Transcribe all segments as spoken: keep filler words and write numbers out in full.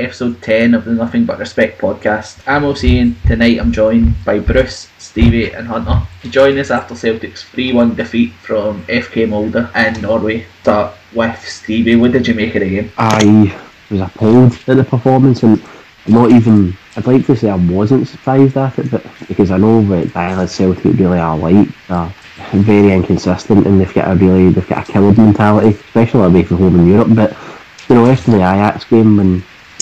episode ten of the Nothing But Respect podcast. I'm Ocean. Tonight I'm joined by Bruce, Stevie and Hunter. He joined us after Celtic's three one defeat from F K Molde in Norway. Start with Stevie, what did you make of the game? I was appalled at the performance, and not even, I'd like to say I wasn't surprised at it, but because I know that Dialed Celtic really are like, they're very inconsistent, and they've got a really, they've got a killer mentality, especially away from home in Europe. But you know, after the Ajax game, when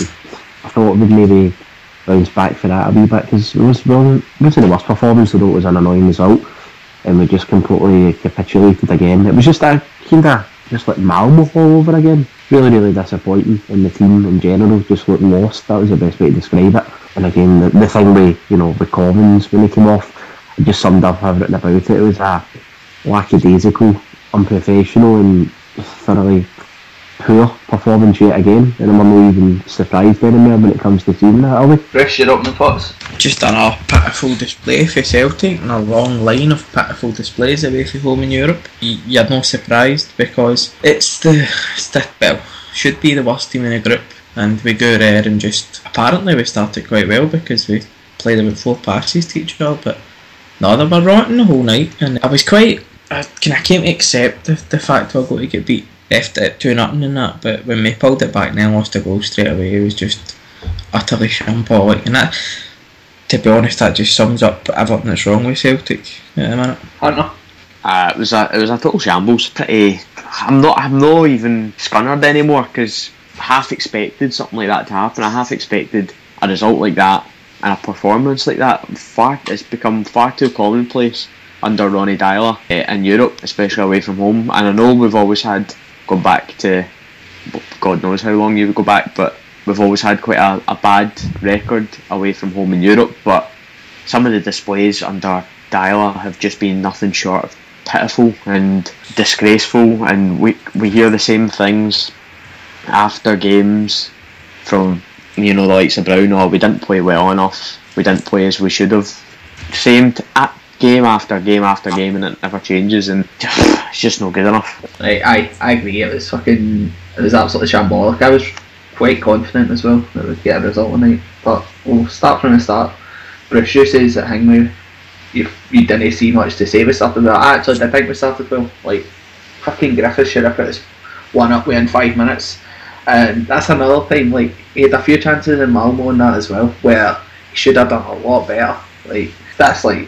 I thought we'd maybe bounce back for that a wee bit, because it was, well, it wasn't the worst performance, although it was an annoying result, and we just completely capitulated again. It was just a kind of just like Malmo all over again. Really, really disappointing, and the team in general just looked lost. That was the best way to describe it. And again, the, the thing with, you know, with Collins when he came off, it just summed up everything about it. It was a lackadaisical, unprofessional, and thoroughly poor performance yet again, and I'm not even surprised anymore when it comes to seeing that, are we? Bruce, your opening thoughts? Just another pitiful display for Celtic, and a long line of pitiful displays away from home in Europe. You're not surprised, because it's the, it's the well, should be the worst team in the group, and we go there and just, apparently we started quite well because we played about four passes to each other, but no, they were rotten the whole night, and I was quite, I, I can't accept the, the fact we're going to get beat left at two nothing and that, but when we pulled it back and then lost a goal straight away, it was just utterly shambolic, and that, to be honest, that just sums up everything that's wrong with Celtic at the minute. Hunter? Uh, it was a it was a total shambles. Pretty. I'm not I'm not even scunnered anymore, because I half expected something like that to happen. I half expected a result like that and a performance like that. Far it's become far too commonplace under Ronny Deila uh, in Europe, especially away from home. And I know we've always had, gone back to God knows how long you would go back, but we've always had quite a, a bad record away from home in Europe. But some of the displays under Deila have just been nothing short of pitiful and disgraceful, and we we hear the same things after games from, you know, the likes of Brown. Oh, we didn't play well enough, we didn't play as we should have. Same t- at game after game after game, and it never changes, and it's just not good enough. Right, I, I agree, it was fucking, it was absolutely shambolic. I was quite confident as well that we'd get a result tonight, but we'll start from the start. Bruce, you says that Hingway, you, you didn't see much to say with stuff about that. I actually did think we started well. Like, fucking Griffiths should have put us one up within five minutes, and that's another time, like, he had a few chances in Malmo and that as well, where he should have done a lot better. Like, that's like,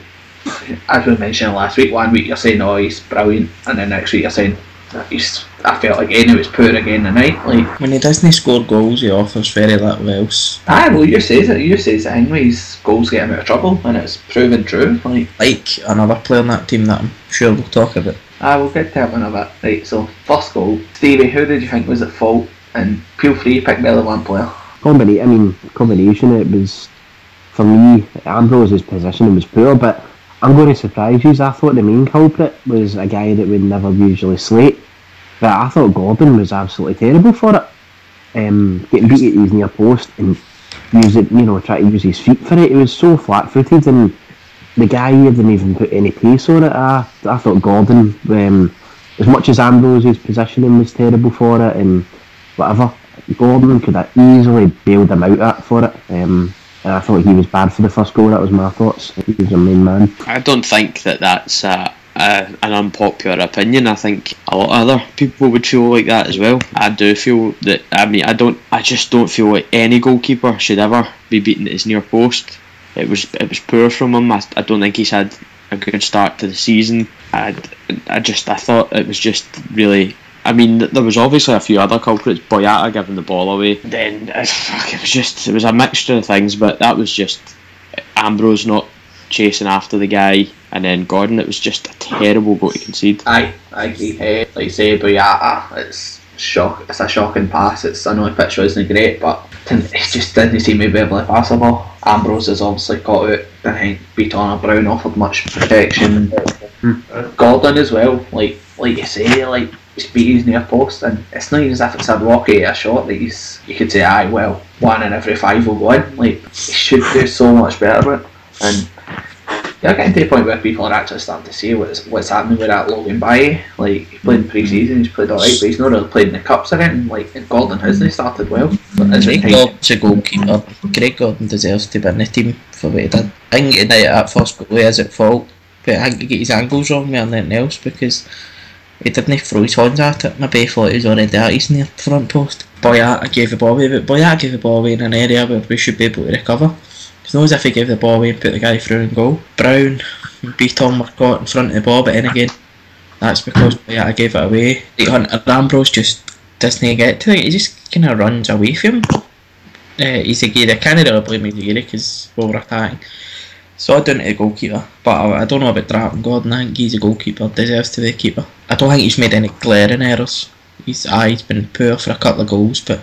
as we mentioned last week, one week you're saying, oh, he's brilliant, and then next week you're saying, he's, I felt again he was poor again tonight. Like, when he doesn't score goals, he offers very little else. Ah, well, you says it. You says that Hingway's goals get him out of trouble, and it's proven true. Like, like another player in that team that I'm sure we'll talk about. Ah, we'll get to that one a bit. Right, so first goal, Stevie, who did you think was at fault? And feel free to pick the other one player. Combination, I mean, combination. It was, for me, Ambrose's positioning was poor, but I'm going to surprise you. I thought the main culprit was a guy that we'd never usually slate, but I thought Gordon was absolutely terrible for it. Um, getting beat at his near post and use it, you know, try to use his feet for it. It was so flat-footed, and the guy here didn't even put any pace on it. I, I thought Gordon, um, as much as Ambrose's positioning was terrible for it and whatever, Gordon could have easily bailed him out at for it. Um, and I thought he was bad for the first goal. That was my thoughts. He was a main man. I don't think that that's uh, uh, an unpopular opinion. I think a lot of other people would feel like that as well. I do feel that, I mean, I don't, I just don't feel like any goalkeeper should ever be beaten at his near post. It was it was poor from him. I, I don't think he's had a good start to the season. I, I just, I thought it was just really, I mean, there was obviously a few other culprits. Boyata giving the ball away. Then uh, it was just, it was a mixture of things, but that was just Ambrose not chasing after the guy, and then Gordon. It was just a terrible goal to concede. Aye, I agree. Uh, like you say, Boyata, it's shock. It's a shocking pass. It's, I know the pitch wasn't great, but it just didn't seem to be able to pass the ball. Ambrose has obviously got out. I think Beaton Brown offered much protection. Mm. Gordon as well. Like like you say, like. He's beat his near post, and it's not even as if it's a rocky a shot that he's, you could say, aye, well, one in every five will go in. Like, he should do so much better with it. And Yeah, getting to the point where people are actually starting to see what's what's happening with that Logan Baye. Like, he played in pre-season, he's played alright, but he's not really played in the cups again. Like, Gordon hasn't started well. Craig Gordon's a goalkeeper. Craig Gordon deserves to be in the team for what he did. I think tonight at first goal is at fault, but I think he got his angles wrong more than anything else because he didn't throw his hands at it. Maybe he thought he was already at his near front post. Boyata gave the ball away, but Boyata gave the ball away in an area where we should be able to recover. It's not as if he gave the ball away and put the guy through and goal. Brown and Beaton were caught in front of the ball, but then again, that's because Boyata gave it away. Like Hunter Ambrose just doesn't get to it, he just kind of runs away from him. Uh, he's a gear, I can't really blame Izagiri because we were attacking. So I down to the goalkeeper, but I, I don't know about Drapen Gordon. I think he's a goalkeeper, deserves to be a keeper. I don't think he's made any glaring errors. He's, ah, he's been poor for a couple of goals, but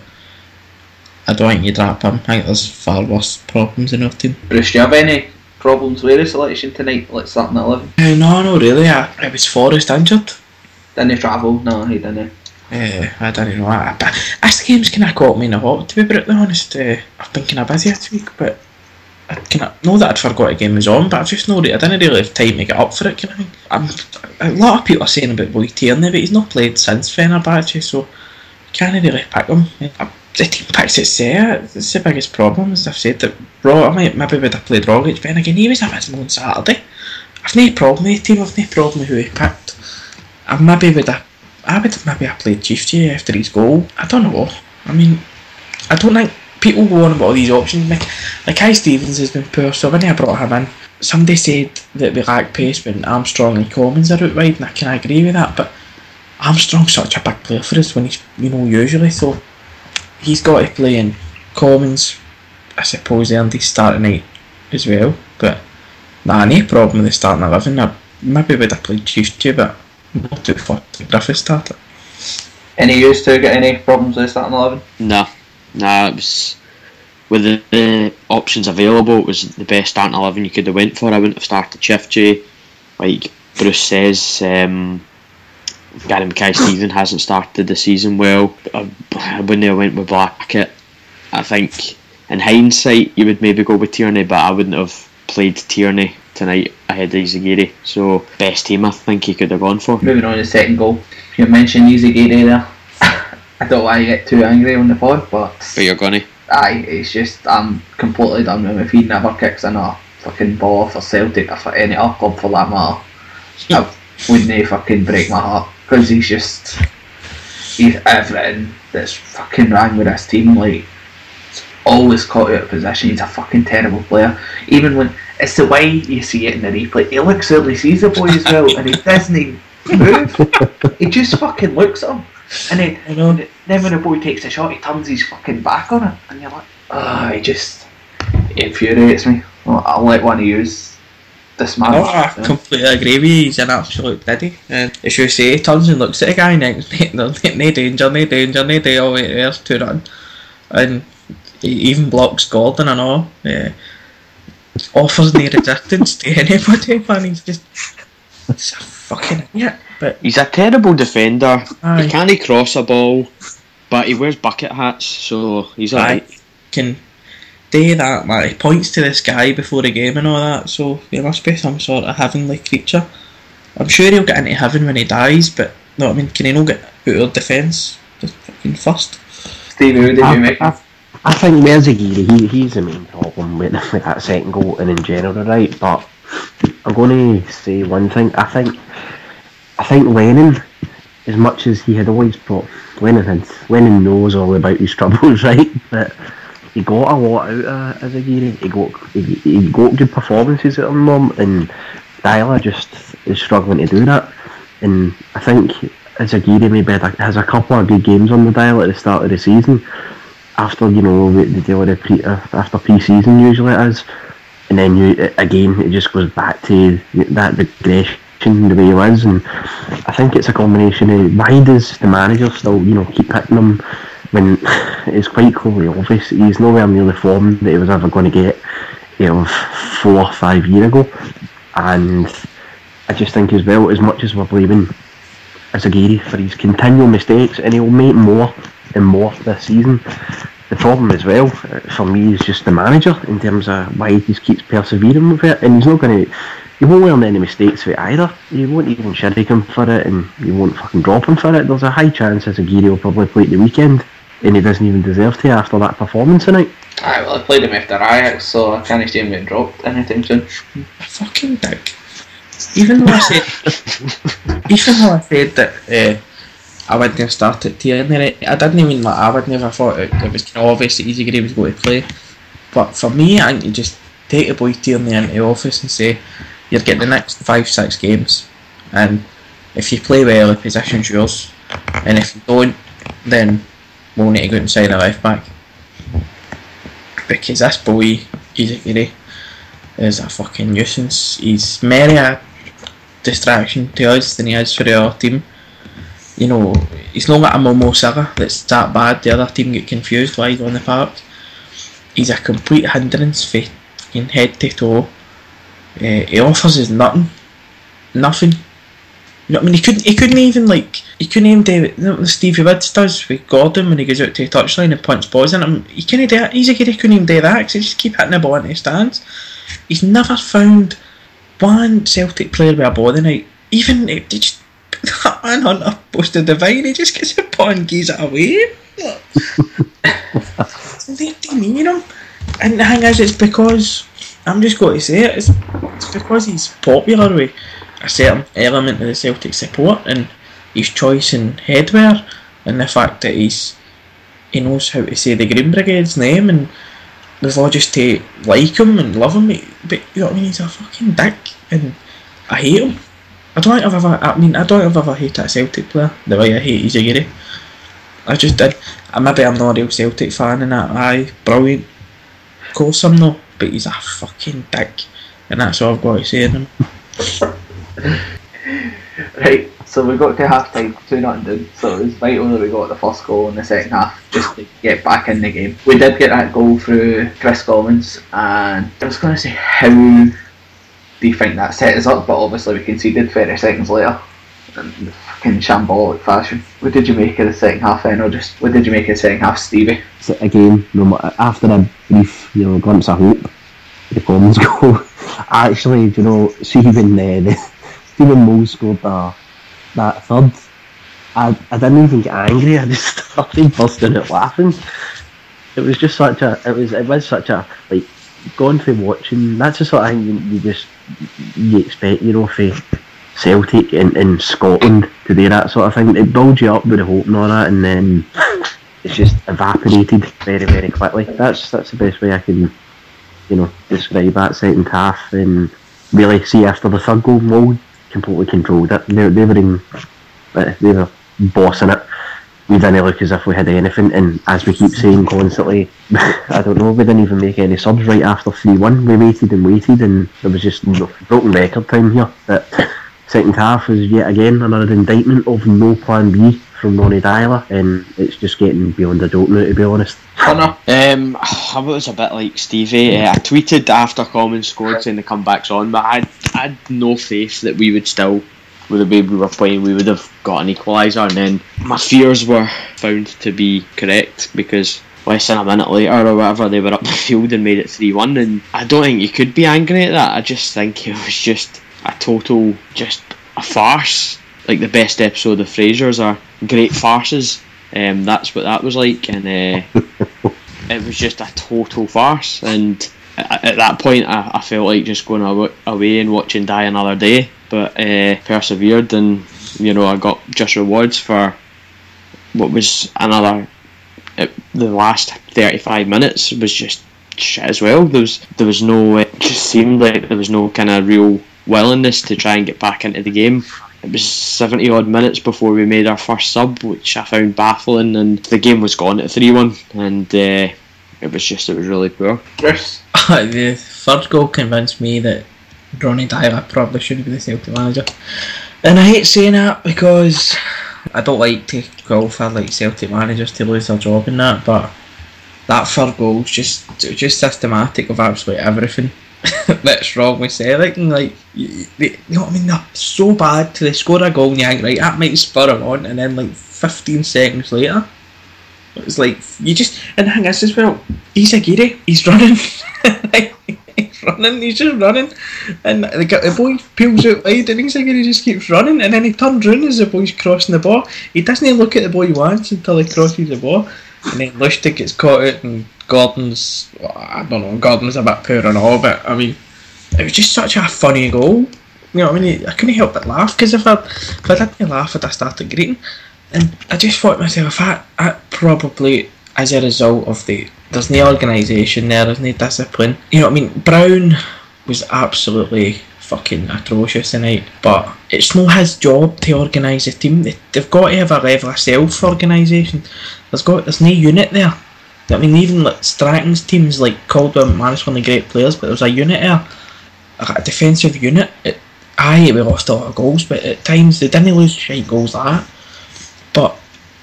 I don't think you drop him. I think there's far worse problems in our team. Bruce, do you have any problems with the selection tonight? Let's start in eleven. Uh, no, no, really. I, it was Forrest injured. Didn't he travel? No, he didn't. Uh, I don't know. I, I, this game's kind of caught me in the hot, to be brutally honest. Uh, I've been kind of busy this week, but I kind of know that I'd forgot the game was on, but I've just know that I didn't really have time to get up for it, kind of thing. I'm, a lot of people are saying about Boy Tierney, but he's not played since Fenerbahce, so I can't really pick him. I, the team picks it there. It's the biggest problem, as I've said. That Ro- I might, maybe would have played Rogic, but then again, he was abysmal on Saturday. I've no problem with the team, I've no problem with who he picked. I maybe would have, I would have maybe have played Chief J after his goal. I don't know. I mean, I don't think people go on about all these options. Like, like Kai Stevens has been poor, so when I brought him in, somebody said that we lack pace when Armstrong and Commons are out wide, and I can agree with that, but Armstrong's such a big player for us when he's, you know, usually, so he's got to play in. Commons, I suppose, earned his start tonight as well, but nah, no problem with the starting eleven. I maybe would have played Chief J, but not too far to Griffith started. Any used to get any problems with the starting eleven? No. Nah, it was with the, the options available. It was the best starting eleven you could have went for. I wouldn't have started Chief J, like Bruce says. Um, Gary Mackay-Steven hasn't started the season well. I, I wouldn't have went with Blackett. I think in hindsight you would maybe go with Tierney, but I wouldn't have played Tierney tonight ahead of Izagiri. So best team I think he could have gone for. Moving on to the second goal. You mentioned Izagiri there. I don't want to get too angry on the pod, but But you're gonna. aye, it's just I'm completely done with him. If he never kicks in a fucking ball for Celtic or for any other club for that matter, I wouldn't fucking break my heart, because he's just he's everything that's fucking wrong with this team. Like, it's always caught out of position. He's a fucking terrible player. Even when it's the way you see it in the replay, he looks out, he sees the boy as well, and he doesn't even move. He just fucking looks at him. And then, and then when the boy takes a shot, he turns his fucking back on it, and you're like, ah, oh, he just it infuriates me. Well, I'll let one of yous dismantle. No, I completely agree with you. He's an absolute diddy. And as you say, he turns and looks at the guy, and there's no danger, no danger, no danger. Oh, wait, there's two run, and he even blocks Gordon and all. Yeah. Offers no resistance to anybody, man. He's just it's a fucking idiot. But he's a terrible defender. Aye. He can't cross a ball, but he wears bucket hats, so he's alright. Can do that, man. He points to the sky before the game and all that, so he must be some sort of heavenly creature. I'm sure he'll get into heaven when he dies, but no, I mean, can he not get out of defence just fucking first? Stevie, who did you I, make? I, I think Izagiri, he, he's the main problem with, with that second goal and in general, right? But I'm going to say one thing. I think I think Lennon, as much as he had always brought, Lennon had, Lennon knows all about his troubles, right? But he got a lot out of Izagiri. He got he, he got good performances out of him, and Dyla just is struggling to do that. And I think Izagiri maybe has a couple of good games on the dial at the start of the season. After, you know, the deal with the pre, after pre-season usually it is, and then you again it just goes back to that regression the way he was. And I think it's a combination of why does the manager still, you know, keep hitting him when it's quite clearly obvious he's nowhere near the form that he was ever going to get, you know, four or five years ago. And I just think as well, as much as we're blaming Izagiri for his continual mistakes, and he'll make more and more this season, the problem as well for me is just the manager in terms of why he just keeps persevering with it. And he's not going to you won't learn any mistakes with it either. You won't even shirk him for it, and you won't fucking drop him for it. There's a high chance as Aguirre will probably play at the weekend, and he doesn't even deserve to after that performance tonight. Aye, well, I played him after Ajax, so I can't see him getting dropped anytime soon. Fucking dick. Even though I said, even though I said that uh, I wouldn't have started Tierney, I didn't even like. I would never thought it, it was kind of obvious that Aguirre was going to play. But for me, I think you just take the boy Tierney into the office and say, you're getting the next five, six games, and if you play well, the position's yours, and if you don't, then we'll need to go and sign a left back. Because this boy, Aguirre, is a fucking nuisance. He's merely a distraction to us than he is for the other team. You know, he's not got a Momo Saga that's that bad. The other team get confused while he's on the park. He's a complete hindrance for fucking head to toe. Uh, he offers us nothing, nothing. You know what I mean? He couldn't. He couldn't even like. He couldn't even do it. You know what Stevie Woods does with Gordon when he goes out to the touchline and punch balls in him. He couldn't do it. Easy, he couldn't even do that because he just keep hitting the ball into the stands. He's never found one Celtic player with a ball tonight. Even if they just that man Hunter posted the vine, he just gets a ball and gives it away. They demean him, and the thing is, it's because I'm just going to say it. It's, it's because he's popular with a certain element of the Celtic support, and his choice in headwear, and the fact that he's he knows how to say the Green Brigade's name, and they've all just to like him and love him. But you know what I mean? He's a fucking dick, and I hate him. I don't think I've ever. I mean, I don't think I've ever hated a Celtic player the way I hate Aguirre. I just did. Maybe I'm not a real Celtic fan, and that. Aye, brilliant. Of course I'm not, but he's a fucking dick, and that's all I've got to say in him. Right, so we got to half time, two nothing down, so it was vital that we got the first goal in the second half just to get back in the game. We did get that goal through Chris Collins, and I was going to say, how do you think that set us up? But obviously we conceded thirty seconds later in fucking shambolic fashion. What did you make of the second half then, or just what did you make of the second half, Stevie? So again, no matter, after a brief, you know, glimpse of hope, the Collins goal, actually, you know, see when uh, the Stephen Moe scored uh, that third, I, I didn't even get angry. I just started bursting out laughing. It was just such a, it was, it was such a, like, going through watching. That's the sort of thing you, you just you expect, you know, for Celtic in, in Scotland to do that sort of thing. It builds you up with the hope and all that, and then it's just evaporated very, very quickly. That's that's the best way I can, you know, describe that second half. And really, see, after the third goal, Mold completely controlled it. They, they were in, they were bossing it. We didn't look as if we had anything, and as we keep saying constantly, I don't know, we didn't even make any subs right after three one. We waited and waited, and there was just broken record time here. But second half was yet again another indictment of no plan B from Ronny Deila, and it's just getting beyond a joke now, to be honest. Connor? Um, I was a bit like Stevie. Uh, I tweeted after Commons scored saying the comeback's on, but I I had no faith that we would still, with the way we were playing, we would have got an equaliser, and then my fears were found to be correct, because less than a minute later or whatever, they were up the field and made it three one, and I don't think you could be angry at that. I just think it was just a total, just a farce. Like the best episode of Frasier's are great farces. Um, that's what that was like, and uh, it was just a total farce. And at, at that point, I, I felt like just going aw- away and watching Die Another Day, but uh, persevered, and you know, I got just rewards for what was another. It, the last thirty-five minutes was just shit as well. There was there was no. It just seemed like there was no kind of real willingness to try and get back into the game. It was seventy odd minutes before we made our first sub, which I found baffling, and the game was gone at three one, and uh, it was just, it was really poor. Chris? The third goal convinced me that Ronny Deila probably should be the Celtic manager, and I hate saying that because I don't like to call for like Celtic managers to lose their job in that, but that third goal was just, it was just systematic of absolutely everything that's wrong with Celtic, and like, you, you know what I mean, they're so bad till they score a goal and you think, right, that might spur them on, and then like fifteen seconds later it's like, you just, and the thing is as well, he's Aguirre, he's running, he's running, he's just running, and the, the boy peels out wide, and he's like, he just keeps running, and then he turns round as the boy's crossing the ball. He doesn't look at the boy once until he crosses the ball, and then Lustig gets caught out, and Gordon's, I don't know, Gordon's a bit poor and all, but I mean, it was just such a funny goal. You know what I mean? I couldn't help but laugh, because if I, if I didn't laugh, I'd have started greeting. And I just thought to myself, that, that probably as a result of the, there's no organisation there, there's no discipline. You know what I mean? Brown was absolutely fucking atrocious tonight, but it's not his job to organise a team. They, they've got to have a level of self-organisation. There's got, there's no unit there. I mean, even like Stratton's teams, like Caldwell McManus, one of the great players, but there was a unit there, a defensive unit. It, aye, we lost a lot of goals, but at times they didn't lose shite goals like that. But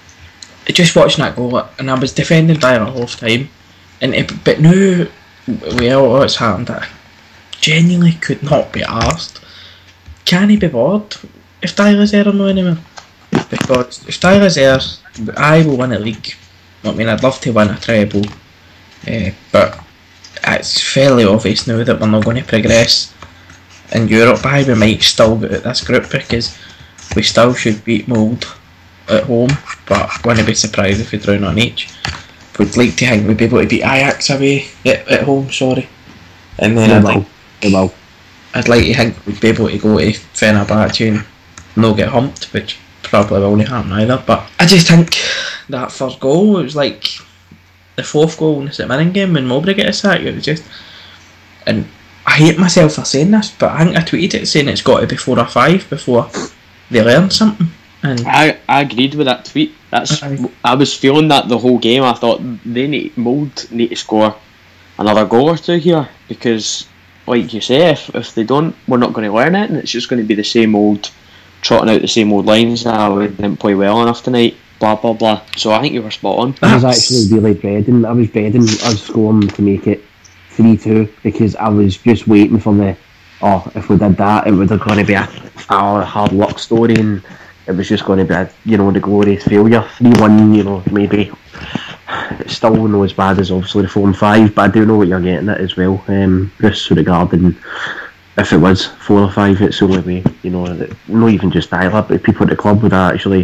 just watching that goal, and I was defending Dyer a half time, and it, but now with all what's happened, I genuinely could not be arsed. Can he be bored if Dyer's there or no anymore? Because if Dyer's there, I will win a league. I mean, I'd love to win a treble, uh, but it's fairly obvious now that we're not going to progress in Europe. I we might still get out this group because we still should beat Mould at home, but I wouldn't be surprised if we draw on each. We'd like to think we'd be able to beat Ajax away at, at home, sorry. And then I'd like, will. I'd like to think we'd be able to go to Fenerbahce and not get humped, which probably won't happen either. But I just think that first goal, it was like the fourth goal in the St Mirren game when Mowbray got a sack. It was just, and I hate myself for saying this, but I think I tweeted it saying it's got to be four or five before they learn something. And I, I agreed with that tweet. That's Aye. I was feeling that the whole game. I thought they need Mould need to score another goal or two here, because like you say, if, if they don't, we're not going to learn it, and it's just going to be the same old, trotting out the same old lines. Ah, we didn't play well enough tonight, blah blah blah. So I think you were spot on. I was actually really dreading. I was dreading us scoring to make it three two, because I was just waiting for the, oh, if we did that, it would have going to be a, a hard luck story, and it was just going to be a, you know, the glorious failure. three one, you know, maybe. It's still not as bad as obviously the four and five, but I do know what you're getting at as well. Um, just regarding if it was four or five, it's the only way, you know, that not even just Tyler, but people at the club would have actually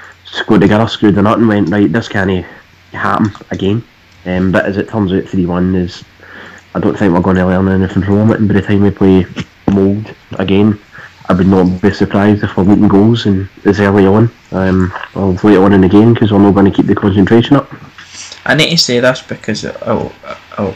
got together, screwed the nut and went, right, this can't happen again. Um, but as it turns out, three one is, I don't think we're going to learn anything from it, and by the time we play Mould again, I would not be surprised if we're leaking goals and as early on, um, or later on in the game, because we're not going to keep the concentration up. I need to say this because I'll, I'll,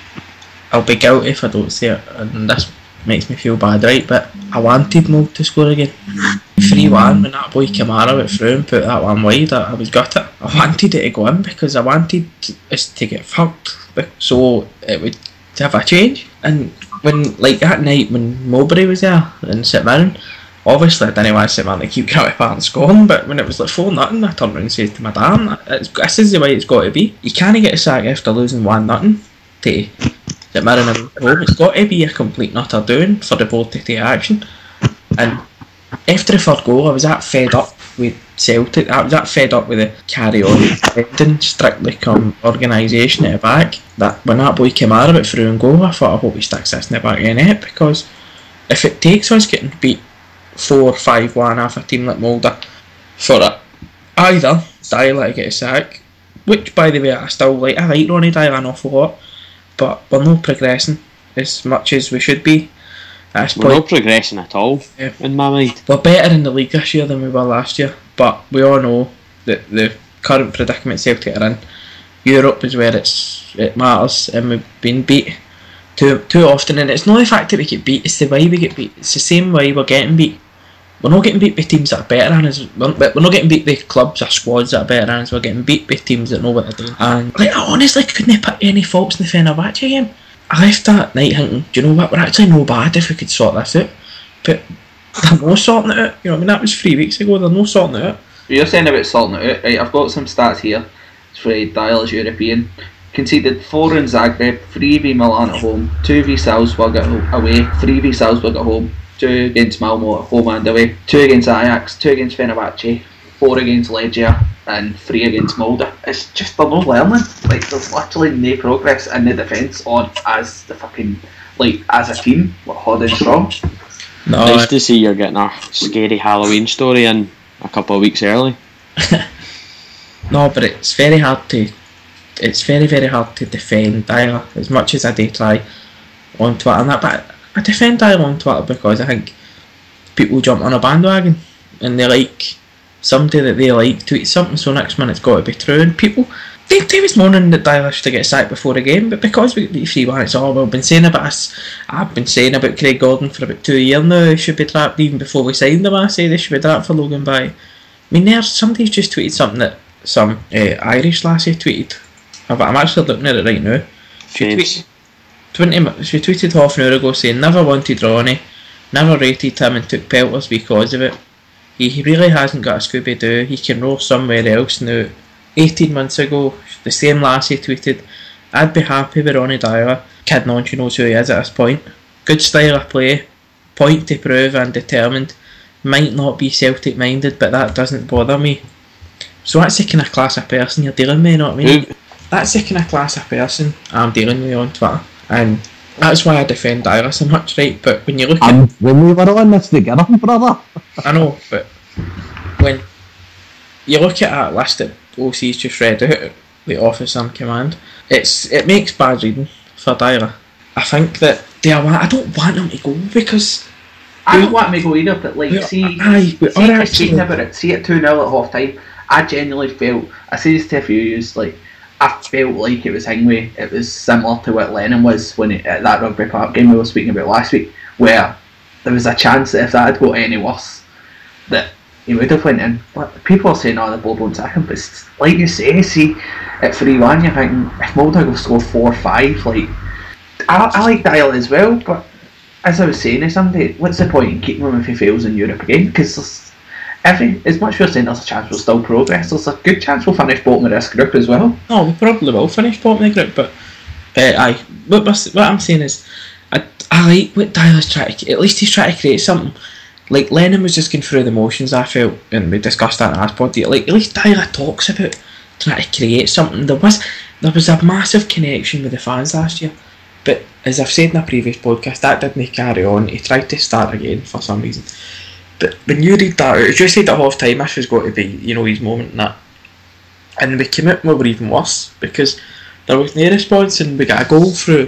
I'll be guilty if I don't say it, and this makes me feel bad, right? But I wanted Mould to score again. three one when that boy Kamara went through and put that one wide, I, I was gutted. I wanted it to go in because I wanted us to get fucked, so it would have a change. And when, like that night when Mowbray was there in St Mirren, obviously I didn't want St Mirren to keep going apart and scoring, but when it was like four nothing, I turned around and said to my dad, it's, this is the way it's got to be. You can't get a sack after losing one nothing to St Mirren at home. It's got to be a complete and utter doing for the board to take action. And after the third goal, I was that fed up with Celtic. I was that fed up with the carry on defending, strictly come organisation at the back, that when that boy Kamara went through and goal, I thought, I hope he sticks this in the back of the net, because if it takes us getting beat four five one off a team like Molde for it, either Dyer to get a sack, which by the way I still like. I like Ronnie Dyer an awful lot, but we're not progressing as much as we should be. At this We're point, not progressing at all, Yeah. in my mind. we're better in the league this year than we were last year, but we all know that the current predicament Celtic are in. Europe is where it's it matters, and we've been beat too too often. And it's not the fact that we get beat; it's the way we get beat. It's the same way we're getting beat. We're not getting beat by teams that are better than us. We're, we're not getting beat by clubs or squads that are better than us. We're getting beat by teams that know what they're doing. And like, I honestly couldn't put any faults in the Fenerbahce game. I left that night thinking, do you know what, we're actually no bad if we could sort this out. But they're no sorting it out. You know what I mean? That was three weeks ago, they're no sorting it out. You're saying about sorting it out, right? I've got some stats here. It's for Dyer's European. Conceded four in Zagreb, three v Milan at home, two v Salzburg at away, three v Salzburg at home, two against Malmo at home and away, two against Ajax, two against Fenerbahce, four against Legia, and three against Molde. It's just, they're not learning. Like, there's literally no progress in the defence or as the fucking like as a team, like hard and strong. No, Nice to see you're getting a scary Halloween story in a couple of weeks early. no, but it's very hard to. It's very very hard to defend Dyla as much as I do try on Twitter and that. But I defend Dyla on Twitter because I think people jump on a bandwagon and they like somebody that they like tweets something, so next minute's got to be true. And people, they, they was moaning that Dyla should get sacked before the game, but because we beat three one, it's all we've been saying about us. I've been saying about Craig Gordon for about two years now. He should be trapped even before we signed him. I say they should be trapped for Logan By. I mean, there's somebody's just tweeted something that some uh, Irish lassie tweeted. I'm actually looking at it right now. She tweeted twenty. She tweeted half an hour ago saying never wanted Ronnie, never rated him and took pelters because of it. He, he really hasn't got a Scooby Doo. He can roll somewhere else now. Eighteen months ago, the same lassie tweeted, "I'd be happy with Ronnie Dyla. Kidding on, she knows who he is at this point. Good style of play, point to prove and determined. Might not be Celtic minded, but that doesn't bother me." So that's the kind of class of person you're dealing with, you know what I mean? Who, That's the kind of class of person I'm dealing with on Twitter, and that's why I defend Dyla so much, right? But when you look at, And when we were on this together, brother. I know, but when you look at that list that O C's just read out, the officer in command, it's it makes bad reading for Dyla. I think that they are. I don't want him to go because I don't want him to go either, but like, we- see, aye, we see are if actually- speaking about it, see it two nil at half time, I genuinely felt, I say this to a few years, like, I felt like it was Hingway. It was similar to what Lennon was when it, at that Rugby Park game we were speaking about last week, where there was a chance that if that had got any worse, that he would have went in. But people are saying, "Oh, the board won't sack him," but it's, like you say, see, at three one, you're thinking if Muldoon will score four five, like, I, I like Dyla as well, but as I was saying to somebody, what's the point in keeping him if he fails in Europe again? Because every as much as you're saying there's a chance we'll still progress, there's a good chance we'll finish bottom of this group as well. oh, we probably will finish bottom of the group. But uh, aye, what, we're- what I'm saying is, I, I like what Dyla's trying to. At least he's trying to create something. Like Lennon was just going through the motions, I felt, and we discussed that in our pod. Like at least Dyla talks about trying to create something. There was there was a massive connection with the fans last year, but as I've said in a previous podcast, that didn't carry on. He tried to start again for some reason. But when you read that, it just said at half time this was going to be, you know, his moment and that. And we came out and we were even worse because there was no response and we got a goal through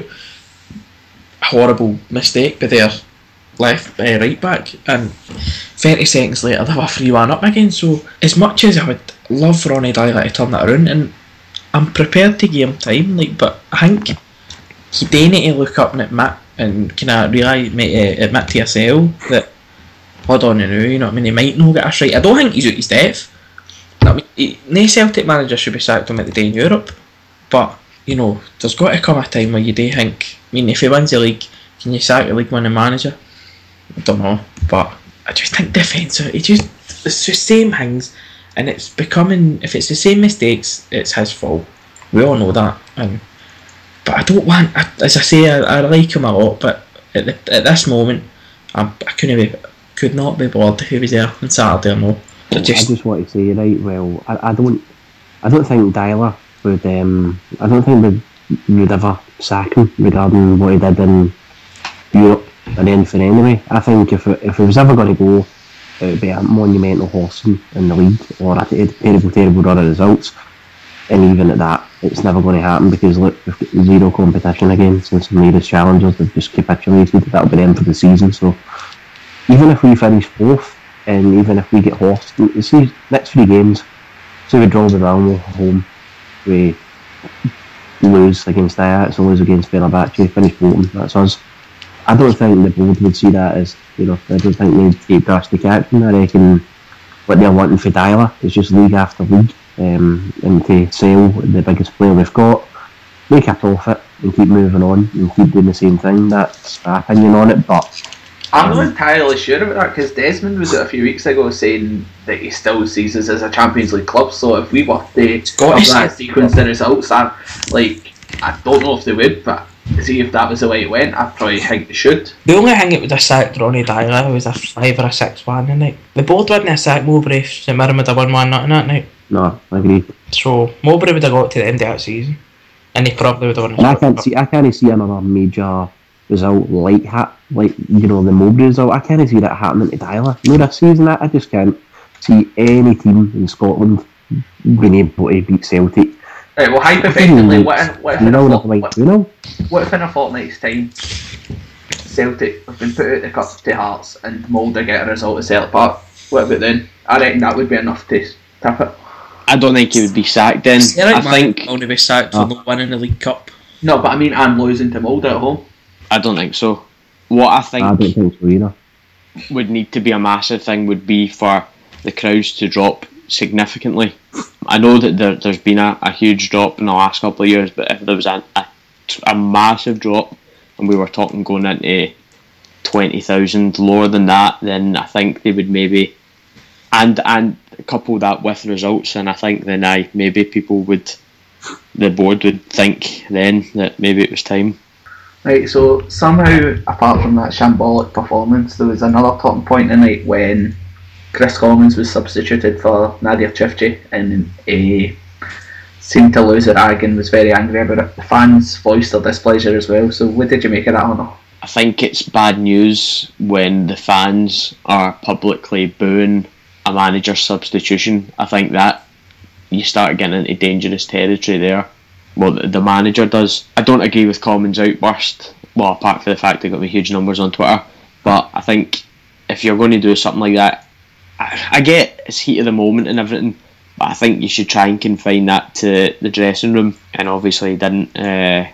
a horrible mistake by their left uh, right back, and thirty seconds later they were three one up again. So as much as I would love Ronnie Dyla to turn that around, and I'm prepared to give him time, like, but I think he do need to look up and admit and kind of realise, uh, admit to yourself that hold on now, you know what I mean, he might not get us right. I don't think he's out his depth. I mean, he, no Celtic manager should be sacked him at the day in Europe, but you know, there's got to come a time where you do think, I mean, if he wins the league, can you sack the league winning manager? I don't know, but I just think defence, it just, it's the same things, and it's becoming, if it's the same mistakes, it's his fault. We all know that, and but I don't want, I, as I say, I, I like him a lot, but at, the, at this moment, I'm, I couldn't be, could not be bothered if he was there on Saturday or no. I just, I just want to say, right, well, I, I don't I don't think Dyla would, um, I don't think we would ever sack him regarding what he did in Europe or anything anyway. I think if it, if he was ever going to go, it would be a monumental horsing in the league or a terrible, terrible run of results. And even at that, it's never going to happen because look, we've got zero competition again since the latest challengers. They've just capitulated. That'll be them for the season. So even if we finish fourth, and even if we get horsed, see next three games, say we draw with Malmo home, we lose against Ajax, lose against Fenerbahce, finish bottom. That's us. I don't think the board would see that as, you know, I don't think they'd take drastic action. I reckon what they're wanting for Dyla is just league after league, um, and to sell the biggest player we've got, make a profit and keep moving on and keep doing the same thing. That's my opinion on it, but I'm not entirely sure about that because Desmond was out a few weeks ago saying that he still sees us as a Champions League club. So if we were to got have to that see- sequence of results, I, like, I don't know if they would, but see if that was the way it went, I probably think they should. the only thing that would have sacked Ronnie Dyla was a five or a six one that night. The board wouldn't have sacked Mowbray if St Mirren would have won one nothing that night. no, I agree. So Mowbray would have got to the end of that season, and he probably would have won. And I can't see, I can't see another major result like ha- like you know the Mowbray result. I can't see that happening to Tyler. You know, this season I, I just can't see any team in Scotland being able to beat Celtic. Right, well, hypothetically, what if, what if in a No, fort- like, what, you know, what if in a fortnight's time Celtic have been put out the cup to Hearts and Mulder get a result at Celtic Park? What about then? I reckon that would be enough to tip it. I don't think he would be sacked then. Celtic I might think only be sacked for Oh. not winning the League Cup. No, but I mean, I'm losing to Mulder at home. I don't think so. What I think I don't think so either. would need to be a massive thing would be for the crowds to drop significantly. I know that there, there's been a, a huge drop in the last couple of years, but if there was a, a, a massive drop and we were talking going into twenty thousand lower than that, then I think they would maybe and and couple that with results, and I think then I maybe people would the board would think then that maybe it was time. Right, so somehow, apart from that shambolic performance, there was another talking point tonight when Chris Commons was substituted for Nadir Chifchi and he seemed to lose a rag and was very angry about it. The fans voiced their displeasure as well, so what did you make of that, Honor? I think it's bad news when the fans are publicly booing a manager's substitution. I think that you start getting into dangerous territory there. Well, the, the manager does. I don't agree with Commons' outburst, well, apart from the fact they got me huge numbers on Twitter, but I think if you're going to do something like that, I, I get it's heat of the moment and everything, but I think you should try and confine that to the dressing room, and obviously he didn't. Uh,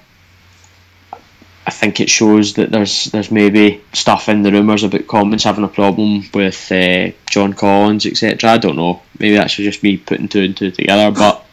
I think it shows that there's there's maybe stuff in the rumours about Commons having a problem with uh, John Collins, et cetera. I don't know. Maybe that's just me putting two and two together, but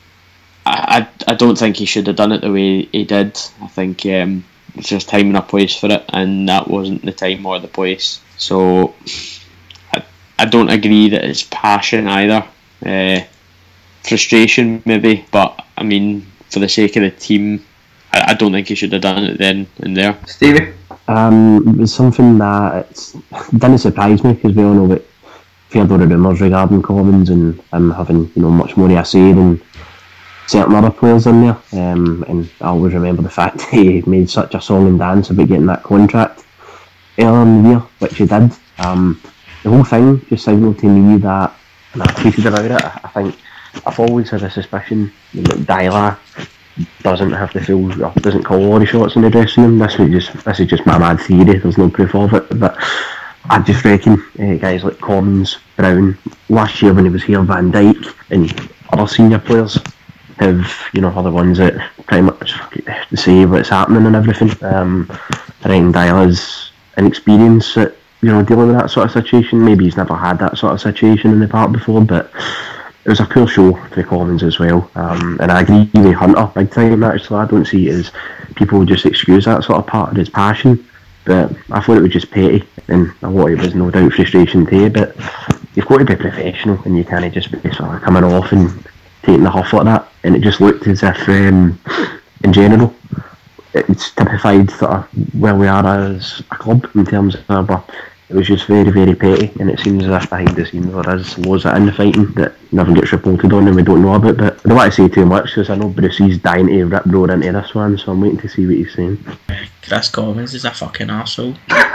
I, I, I don't think he should have done it the way he did. I think um, it's just time and a place for it, and that wasn't the time or the place. So I, I don't agree that it's passion either. Uh, frustration maybe, but I mean, for the sake of the team, I, I don't think he should have done it then and there. Stevie? Um, it was something that it's, didn't surprise me because we all know that fair lot of rumours regarding Commons and him having you know much more of a say than certain other players in there. Um, and I always remember the fact that he made such a song and dance about getting that contract earlier in the year, which he did. Um, the whole thing just signalled to me that, and I tweeted about it, I think I've always had a suspicion that Dyla doesn't have the full, or doesn't call all the shots in the dressing room. This was just, this is just my mad theory. There's no proof of it, but I just reckon uh, guys like Commons, Brown, last year when he was here, Van Dijk, and other senior players have, you know, are the ones that pretty much say what's happening and everything. Um, I reckon Dyla's inexperience at, you know, dealing with that sort of situation. Maybe he's never had that sort of situation in the park before, but it was a cool show for Commons as well. Um, and I agree with Hunter big time actually. I don't see it as people just excuse that sort of part of his passion, but I thought it was just petty, and a lot of it was no doubt frustration too, but you've got to be professional and you can't just be sort of coming off and taking the huff like that. And it just looked as if um, in general it's typified sort of where we are as a club in terms of uh, but it was just very, very petty, and it seems as if behind the scenes there is loads of infighting that never gets reported on and we don't know about. But I don't want to say too much because I know Brucey's dying to rip roar into this one, so I'm waiting to see what he's saying. Chris Commons is a fucking arsehole.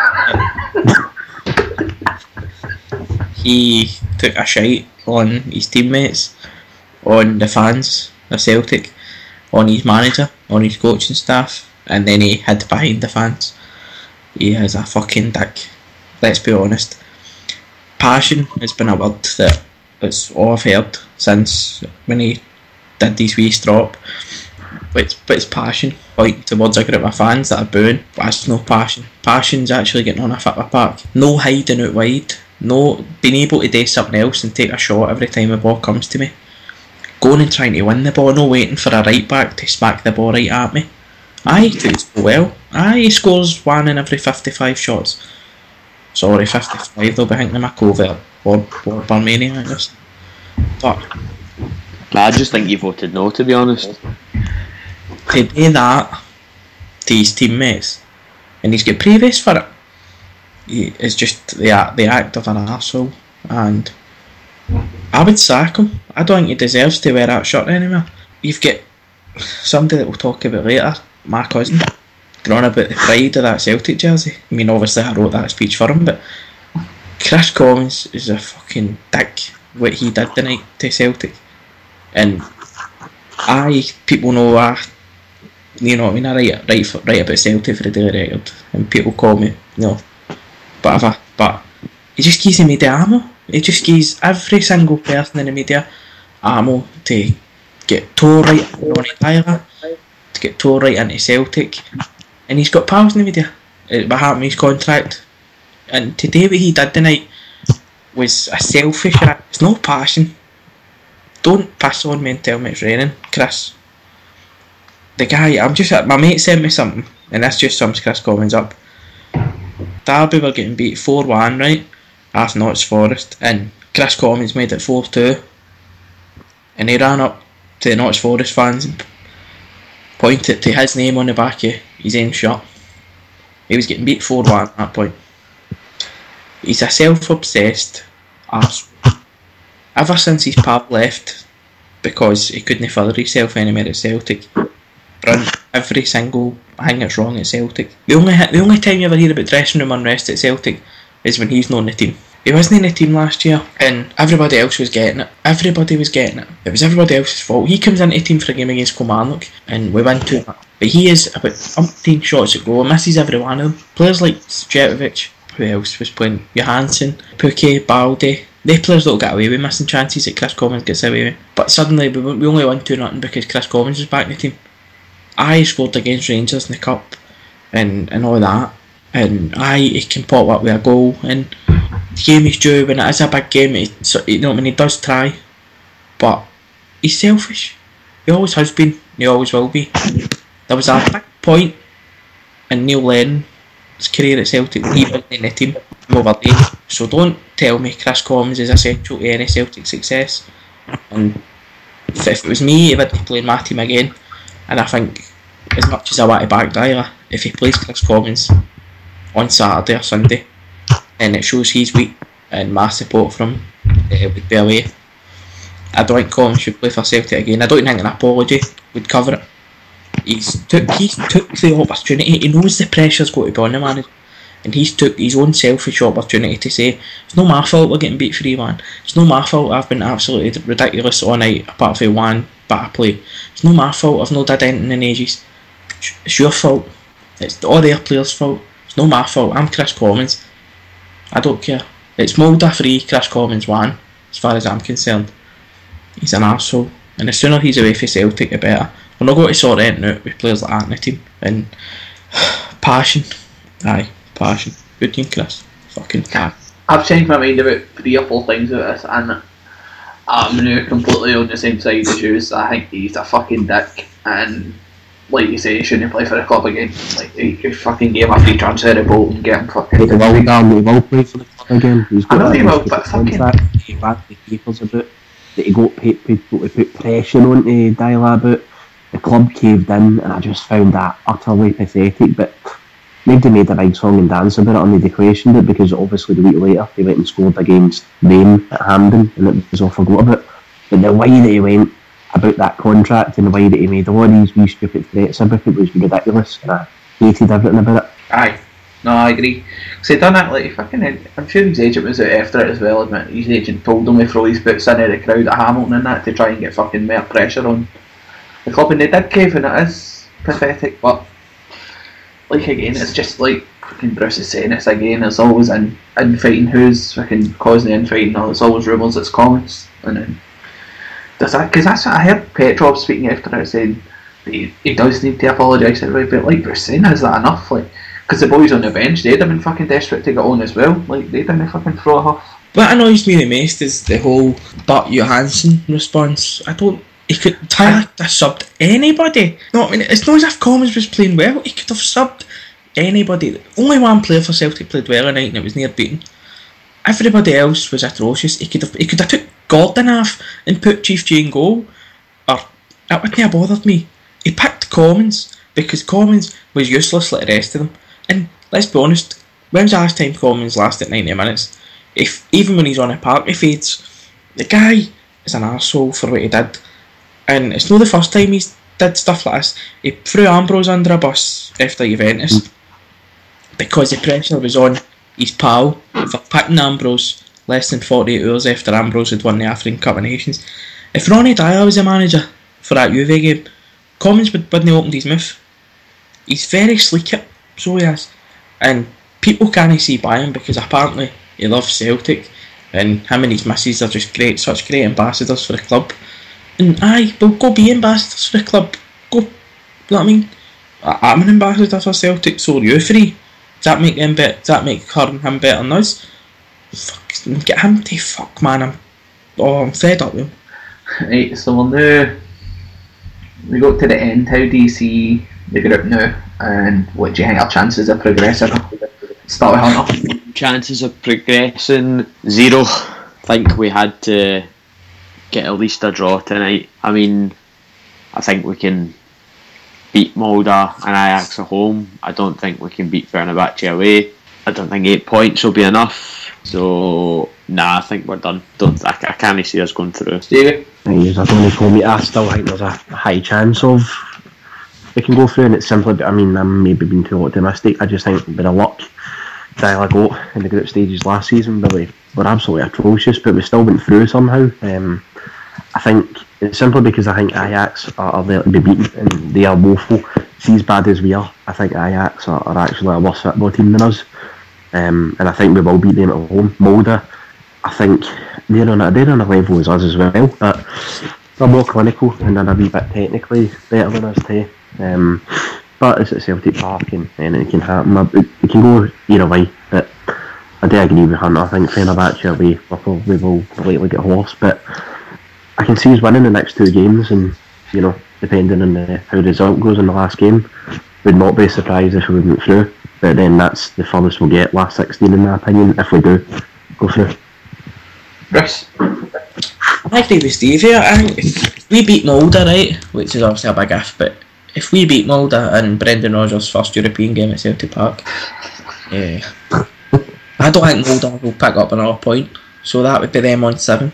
He took a shite on his teammates, on the fans of Celtic, on his manager, on his coaching staff, and then he hid behind the fans. He is a fucking dick. Let's be honest. Passion has been a word that it's all I've heard since when he did his wee strop. But it's, but it's passion, pointing towards a group of fans that are booing. But that's no passion. Passion's actually getting on a football park. No hiding out wide. No being able to do something else and take a shot every time a ball comes to me. Going and trying to win the ball, no waiting for a right back to smack the ball right at me. Aye, he took it well. Aye, he scores one in every fifty-five shots. Sorry, fifty-five, they'll be thinking I'm a covert or, or Barmania, I guess. But I just think you voted no, to be honest. To do that to his teammates, and he's got previous for it, he, it's just the, the act of an arsehole, and I would sack him. I don't think he deserves to wear that shirt anymore. You've got somebody that we'll talk about later, my cousin. going on about the pride of that Celtic jersey. I mean, obviously I wrote that speech for him, but Chris Commons is a fucking dick, what he did tonight to Celtic. And I, people know I, you know what I mean, I write, write, for, write about Celtic for the Daily Record, and people call me, you know, whatever, but he just gives the media ammo. He just gives every single person in the media ammo to get tore right into Ronnie Tyler, to get tore right into Celtic, and he's got pals in the media behind his contract. And today what he did tonight was a selfish act. It's no passion. Don't pass on me and tell me it's raining, Chris. The guy, I'm just, my mate sent me something, and this just sums Chris Commons up. Derby were getting beat four one, right, after Notts Forest, and Chris Commons made it four two, and he ran up to the Notts Forest fans and pointed to his name on the back of his own shirt. He was getting beat four one at that point. He's a self-obsessed arsehole. Ever since his pap left, because he couldn't further himself anymore at Celtic, run every single thing that's wrong at Celtic. The only the only time you ever hear about dressing room unrest at Celtic is when he's not in the team. He wasn't in the team last year, and everybody else was getting it. Everybody was getting it. It was everybody else's fault. He comes into the team for a game against Kilmarnock, and we win two. But he is about umpteen shots at goal, misses every one of them. Players like Stjetovic, who else was playing? Johansson, Pukki, Balde. They players don't get away with missing chances that Chris Commons gets away with. But suddenly we, we only won two nothing because Chris Commons was back in the team. I scored against Rangers in the cup and, and all that, and I he can pop up with a goal, and the game is due when it is a big game. He, you know, when he does try, but he's selfish. He always has been. He always will be. There was a big point in Neil Lennon's career at Celtic. He wasn't in the team overlaid. So don't tell me Chris Commons is essential to any Celtic success. And if, if it was me, he would be playing my team again. And I think, as much as I want to back Dyla, if he plays Chris Commons on Saturday or Sunday, and it shows he's weak, and my support for him uh, would be away. I don't think Commons should play for Celtic again. I don't think an apology would cover it. He's took he took the opportunity. He knows the pressure's got to be on the man, and he's took his own selfish opportunity to say, it's not my fault we're getting beat three one. It's not my fault I've been absolutely ridiculous all night, apart from one bad play. It's not my fault I've not done anything in ages. It's your fault. It's all their players' fault. It's not my fault. I'm Chris Commons. I don't care. It's Mulder three, Chris Commons one, as far as I'm concerned. He's an arsehole, and the sooner he's away from Celtic the better. We're not going to sort anything out with players like that in the team. And passion. Aye, passion. Good team, Chris. Fucking cat. I've changed my mind about three or four things about this, and I'm now completely on the same side as you. So I think he's a fucking dick, and like you say, he shouldn't play for the club again. Like, he, he fucking gave him a free transfer to Bolton and get him fucking... He will, Dan, he will play for the club again. He's got I know a he will, but fucking... He had the papers about that he got people to put pressure on to Dyla about. The club caved in, and I just found that utterly pathetic. But maybe made a big song and dance about it, and they questioned it because obviously the week later he went and scored against Rame at Hampden, and it was all forgot about. But the way that he went about that contract and the way that he made all these wee stupid threats about it was ridiculous, and I hated everything about it. Aye, no, I agree. Because he done it like fucking. I'm sure his agent was out after it as well. Admit his agent told him to throw his boots into the crowd at Hamilton and that to try and get fucking more pressure on the club, and they did cave, and it is pathetic. But like again, it's just like fucking Bruce is saying, it's again, it's always in infighting. Who's fucking causing the infighting? Or it's always rumours it's Commons, and then does that, because that's what I heard Petrov speaking after it saying that he, he does need to apologise to everybody. But like Bruce saying, is that enough? Like, because the boys on the bench, they'd have been fucking desperate to get on as well. Like, they didn't fucking throw it off. What annoys me the most is the whole Bart Johansson response. I don't. He could Tyler have subbed anybody. No, I mean, it's not as if Commons was playing well. He could have subbed anybody. Only one player for Celtic played well tonight, and it was near beaten. Everybody else was atrocious. He could have he could have took Gordon off and put Chief J in goal, or that wouldn't have bothered me. He picked Commons because Commons was useless like the rest of them. And let's be honest, when's the last time Commons lasted ninety minutes? If even when he's on a park, he fades. The guy is an arsehole for what he did. And it's not the first time he's did stuff like this. He threw Ambrose under a bus after Juventus because the pressure was on his pal for picking Ambrose less than forty-eight hours after Ambrose had won the African Cup of Nations. If Ronnie Dyer was the manager for that Juve game, Commons would, wouldn't have opened his mouth. He's very sleek, so he is. And people can't see by him because apparently he loves Celtic, and him and his missus are just great, such great ambassadors for the club. And aye, we'll go be ambassadors for the club. Go, you know what I mean? I, I'm an ambassador for Celtic, so are you three. Does that make him better? Does that make her and him better than us? Fuck, get him to fuck, man. I'm, oh, I'm fed up with him. Right, so we're now, we got to the end. How do you see the group now, and what do you think our chances of progressing? Start with Hunter. Chances of progressing, zero. I think we had to get at least a draw tonight. I mean, I think we can beat Molde and Ajax at home. I don't think we can beat Fenerbahce away. I don't think eight points will be enough. So, nah, I think we're done. Don't I, I can't see us going through. Stevie? I don't know for me. I still think there's a high chance of we can go through, and it's simply, I mean, I'm maybe being too optimistic. I just think a bit of luck. Dial got in the group stages last season, but we were absolutely atrocious, but we still went through somehow. Um, I think it's simply because I think Ajax are, are there to be beaten, and they are woeful. See, as bad as we are, I think Ajax are, are actually a worse football team than us. Um, and I think we will beat them at home. Molde, I think they're on a, they're on a level as us as well, but they're more clinical and they're a wee bit technically better than us too. Um, but it's at Celtic Park, and anything can happen. It can go either way, but I do agree with Hunter. I think Fenerbahce away, we probably will likely get horsed, but I can see us winning the next two games, and you know, depending on the, how the result goes in the last game, would not be surprised if we went through. But then that's the furthest we'll get, last sixteen in my opinion, if we do go through. Chris? I agree with Steve here. I think if we beat Molde, right, which is obviously a big if, but if we beat Molde in Brendan Rodgers' first European game at Celtic Park, yeah, I don't think Molde will pick up another point, so that would be them on seven.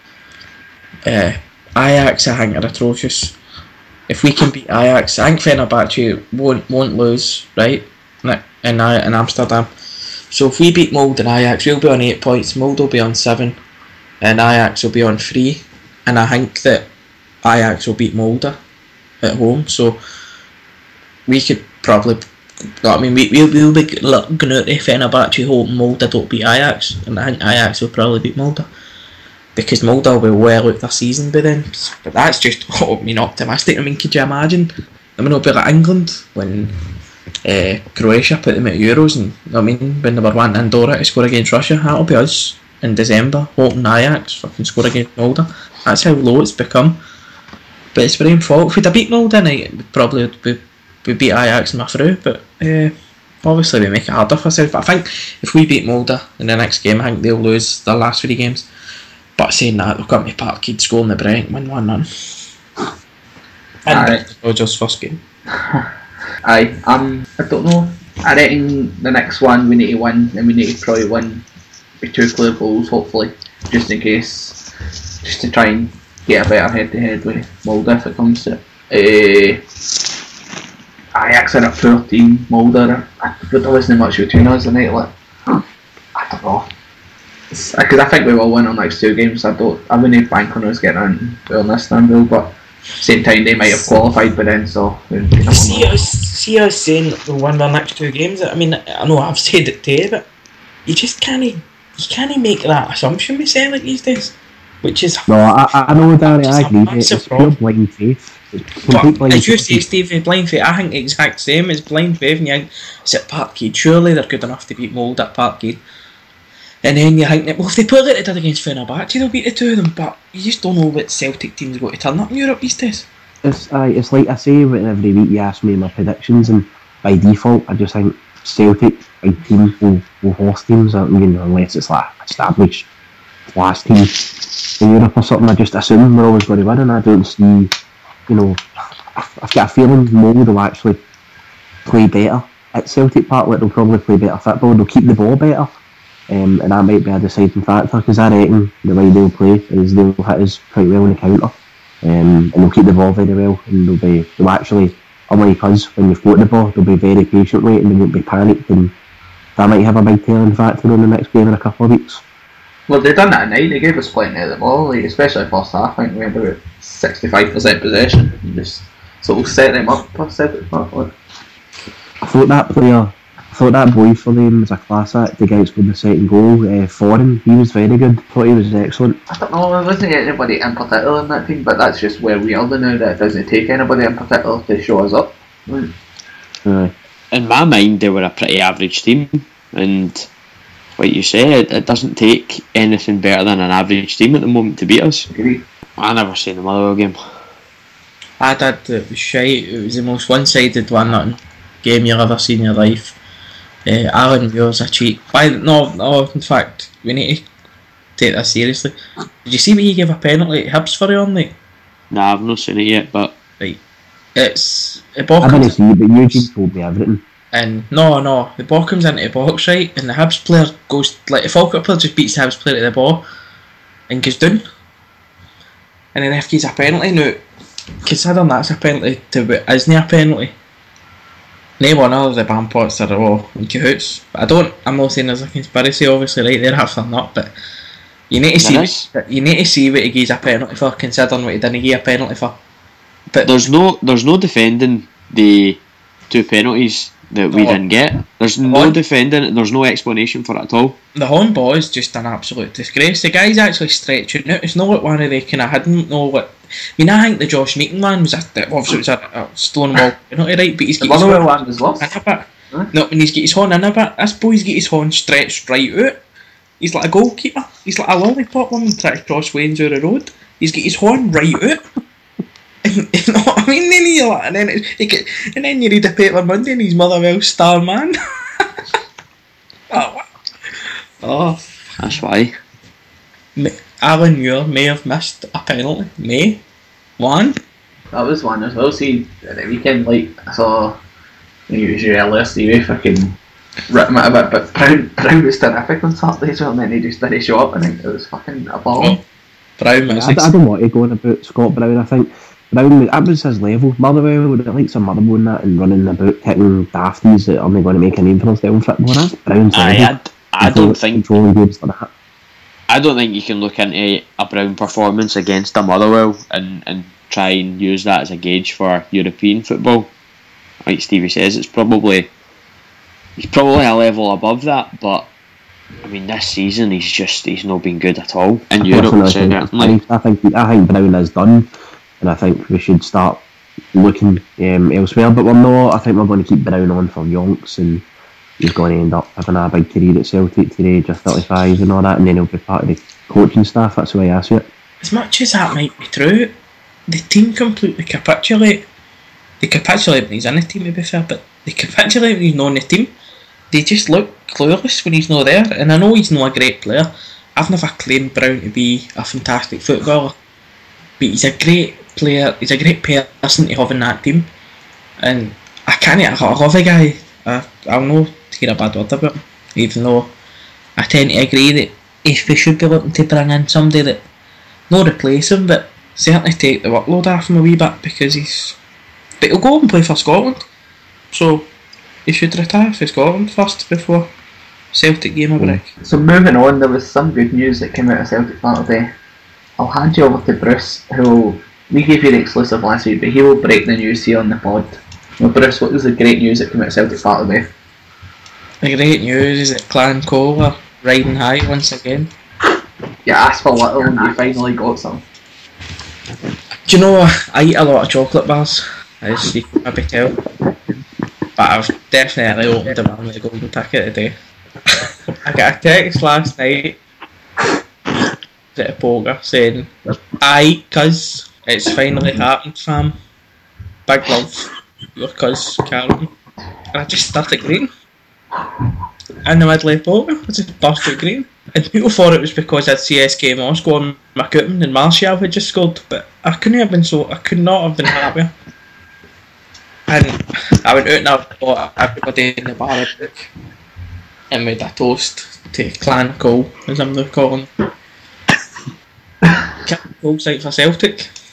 Uh, Ajax, I think, are atrocious. If we can beat Ajax, I think Fenerbahce won't won't lose, right? In, in Amsterdam. So if we beat Molde and Ajax, we'll be on eight points, Molde will be on seven, and Ajax will be on three. And I think that Ajax will beat Molde at home, so we could probably, I mean, we, we'll, we'll be going out to Fenerbahce hoping Molde don't beat Ajax, and I think Ajax will probably beat Molde, because Molde will be well out their season by then. But that's just oh, I mean, optimistic. I mean, could you imagine? I mean, it'll be like England when Uh, Croatia put them at Euros, and I mean, when they were wanting Andorra to score against Russia, that'll be us in December, hoping Ajax fucking score against Molde. That's how low it's become. But it's very fault. If we'd have beat Molde tonight, we'd probably we, we beat Ajax and my through, but uh, obviously we make it harder for ourselves. But I think if we beat Molde in the next game, I think they'll lose their last three games. But saying that, they'll come to Parkhead, score in the break, win one none. And Rodgers' first game. Aye, um, I don't know. I reckon the next one we need to win, and we need to probably win with two clear goals, hopefully, just in case, just to try and get a better head-to-head with Molde if it comes to it. Uh, Ajax are a poor team, Molde are, I, there wasn't much between us tonight, like, I don't know. Because I think we will win our next two games. I don't, I wouldn't bank on us getting on well in this Istanbul, but same time they might have qualified by then, so see us see us saying that we'll win our next two games. I mean, I know I've said it too, but you just can't you can't make that assumption with Celtic these days, which is no. I, I know, Danny, I agree. It's, it's pure blind faith. It's but blind as you say, Steve, blind faith. I think the exact same as blind faith. And you think it's at Parkhead. Surely they're good enough to beat Molde at Parkhead. And then you think that, well, if they put it did against Fenerbahce, they'll beat the two of them, but you just don't know what Celtic teams got to turn up in Europe these days. It's uh, it's like I say every week you ask me my predictions, and by default I just think Celtic, big teams, will, will host teams, I mean, unless it's like established class teams in Europe or something. I just assume we're always going to win, and I don't see, you know, I've got a feeling Molde will actually play better at Celtic Park, like they'll probably play better football, they'll keep the ball better. Um, and that might be a deciding factor, because I reckon the way they'll play is they'll hit us quite well in the counter. um, and they'll keep the ball very well, and they'll be they'll actually, unlike us, when you've got the ball, they'll be very patient with it, and they won't be panicked, and that might have a big telling factor on the next game in a couple of weeks. Well, they done that at night. They gave us plenty of the ball, like, especially first half. I think we had about sixty-five percent possession. And just sort of set them up for Celtic. Like. I thought that player, I thought that boy for them was a class act. The guy who scored the second goal, uh, Foreign, he was very good. Thought he was excellent. I don't know, there wasn't anybody in particular in that team, but that's just where we are now, that it doesn't take anybody in particular to show us up. Right. Uh, In my mind, they were a pretty average team, and like you say, it, it doesn't take anything better than an average team at the moment to beat us. Agree. I never seen the Motherwell game. I did. It was shite. It was the most one-sided one nothing game you've ever seen in your life. Uh, Alan Muir's a cheat. Why? No, no. In fact, we need to take this seriously. Did you see what he gave a penalty to Hibs for on night? Nah, I've not seen it yet, but Right. It's the ball I didn't comes see it, but Eugene told me everything. and no, no. The ball comes into the box, right, and the Hibs player goes like the Falkirk player just beats the Hibs player to the ball and goes down, and then ref gives a penalty. Now, considering that's a penalty to what isn't a penalty. No one other the Bampots are all in cahoots. But I don't. I'm not saying there's a conspiracy, obviously, right? They're half not, but you need to There see. You need to see what he gives a penalty for, considering what he didn't give a penalty for. But there's no there's no defending the two penalties that we Oh. didn't get. There's no What? defending it. There's no explanation for it at all. the handball is just an absolute disgrace. The guy's actually stretching out. It's not like one of the kind of hidden. No, what I mean, I think the Josh Meakin one was a, obviously it was a, a Stonewall penalty, right? But he's The got his Motherwell horn one was worse. in a bit. Huh? No, when he's got his horn in a bit, this boy's got his horn stretched right out. He's like a goalkeeper. He's like a lollipop woman trying to cross Wayne's out the road. He's got his horn right out. You know what I mean? Then you're like, and then it's, you get, and then you read the paper Monday and he's Motherwell's star man. Oh, what? Oh, That's why. May, Alan Muir may have missed a penalty. May one. That was one as well. See, at the weekend, like, I saw, I think it was your earlier Stevie fucking rip him out a bit, but Brown, Brown was terrific on Saturday as well, and then he just didn't show up, and I think it was fucking appalling. Oh, Brown I, was I don't want to go on about Scott Brown. I think Brown, that was his level. Motherwell would have liked some Motherwell and that and running about kicking dafties that are only going to make a name for themselves in football. That's Brown's Aye, level. I, I don't think Controlling games like that. I don't think you can look into a Brown performance against a Motherwell and, and try and use that as a gauge for European football. Like Stevie says, it's probably he's probably a level above that, but I mean this season he's just he's not been good at all in I Europe. personally think, Certainly. I think I think Brown is done, and I think we should start looking um, elsewhere. But we're not. I think we're going to keep Brown on for yonks, and he's going to end up having a big career at Celtic to the age of thirty-five and all that, and then he'll be part of the coaching staff. That's the way I see it. As much as that might be true, the team completely capitulate. They capitulate when he's in the team, to be fair, but they capitulate when he's not in the team. They just look clueless when he's not there, and I know he's not a great player. I've never claimed Brown to be a fantastic footballer, but he's a great player. He's a great person to have in that team, and I can't. I love the guy. I, I'll not hear a bad word about him, even though I tend to agree that if we should be looking to bring in somebody that not replace him, but certainly take the workload off him a wee bit, because he's. But he'll go and play for Scotland, so he should retire for Scotland first before Celtic game a break. So moving on, there was some good news that came out of Celtic Saturday. I'll hand you over to Bruce, who will, we gave you the exclusive last week, but he will break the news here on the pod. Well, Bruce, what was the great news that came out of Celtic Saturday? The great news is that Clan Cole are riding high once again. You asked for little and you finally got some. Do you know, I eat a lot of chocolate bars, as you can maybe tell, but I've definitely opened the one with the golden ticket today. I got a text last night at a poker saying, "Aye, cuz, it's finally happened, fam. Big love, your cuz, Carolyn." And I just started green. In the middle of poker, I just burst out green. And people thought it was because I'd C S K Moscow on my Gutman and Martial had just scored, but I couldn't have been so, I could not have been happier. And I went out and I bought everybody in the bar a book and made a toast to Clan Cole, as I'm now calling. Clan Cole's like for Celtic.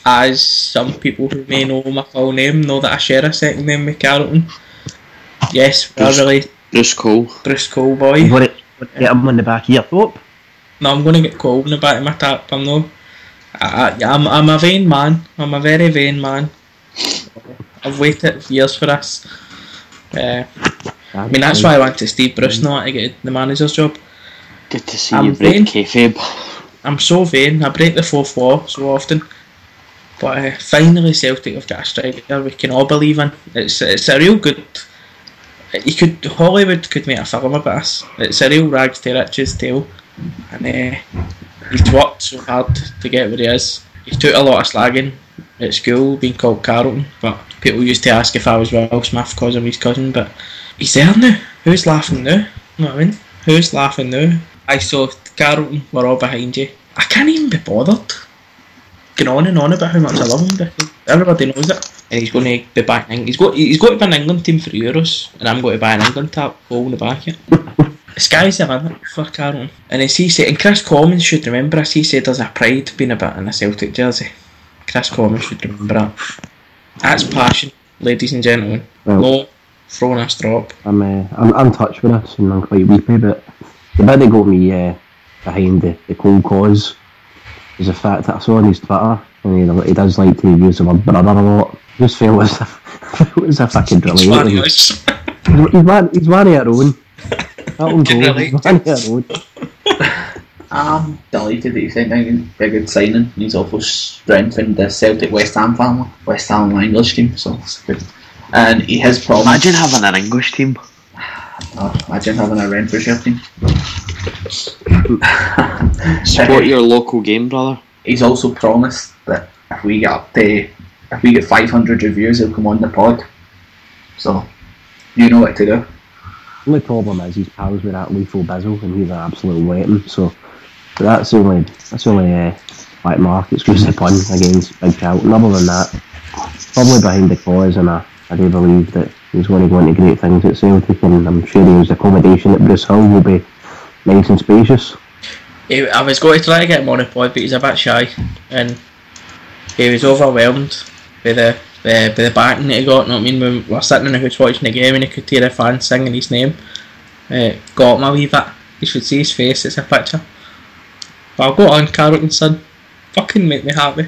as some people who may know my full name know that I share a second name with Carlton. Yes, we are Bruce- really Bruce Cole. Bruce Cole You boy. want to get him on the back of your throat? No, I'm going to get Cole in the back of my tap. I'm no. I, I, I'm, I'm a vain man. I'm a very vain man. I've waited years for this. Uh, I mean, that's why I went to Steve Bruce now to get the manager's job. Good to see I'm you break vain. kayfabe. I'm so vain. I break the fourth wall so often. But uh, finally, Celtic have got a striker we can all believe in. It's it's a real good. You could Hollywood could make a film about this. It's a real rags to riches tale, and uh, he's worked so hard to get where he is. He took a lot of slagging at school, being called Carlton, but people used to ask if I was Will Smith because I'm his cousin. But he's there now. Who's laughing now? You know what I mean? Who's laughing now? I saw Carlton were all behind you. I can't even be bothered going on and on about how much I love him because everybody knows it. And he's going to be back in. He's got he's got to be an England team for Euros, and I'm going to buy an England tap hole in the back of it. The sky's the limit for Carlton. And as he said, and Chris Commons should remember this, he said there's a pride being a bit in a Celtic jersey. Chris Commons should remember that. That's passion, ladies and gentlemen. Well, No throwing a strop. I'm, uh, I'm, I'm touched with this and I'm quite weepy, but the bit that got me uh, behind the, the cold cause is the fact that I saw on his Twitter, and he, he does like to use the word brother a lot. I just felt as if, as if I could relate. Funny, He's, us. he's, man, he's one of our own. That one Can goes, relate he's one of our own. I'm delighted that he's sent out a good signing. He's also strengthened the Celtic West Ham family, West Ham and English team, so it's good. And he has promised. Imagine having an English team. Oh, imagine having a Renfrewshire team. Support your local game, brother. He's also promised that if we get up to, if we get five hundred reviews, he'll come on the pod. So, you know what to do. The only problem is he's pals with that Lethal Bizzle and he's an absolute weapon, so but that's the only, that's the only uh, like mark excuse the pun against Big Charlton. Other than that, probably behind the cause, and I, I do believe that he's going to go into great things at Celtic, and I'm sure his accommodation at Bruce Hill will be nice and spacious. He, I was going to try to get him on a pod, but he's a bit shy, and he was overwhelmed by the by, by the backing that he got. You know what I mean? When we were sitting in the house watching the game, and he could hear the fans singing his name. Uh, got him a wee bit. You should see his face. It's a picture. But I'll go on, Carlton son. Fucking make me happy.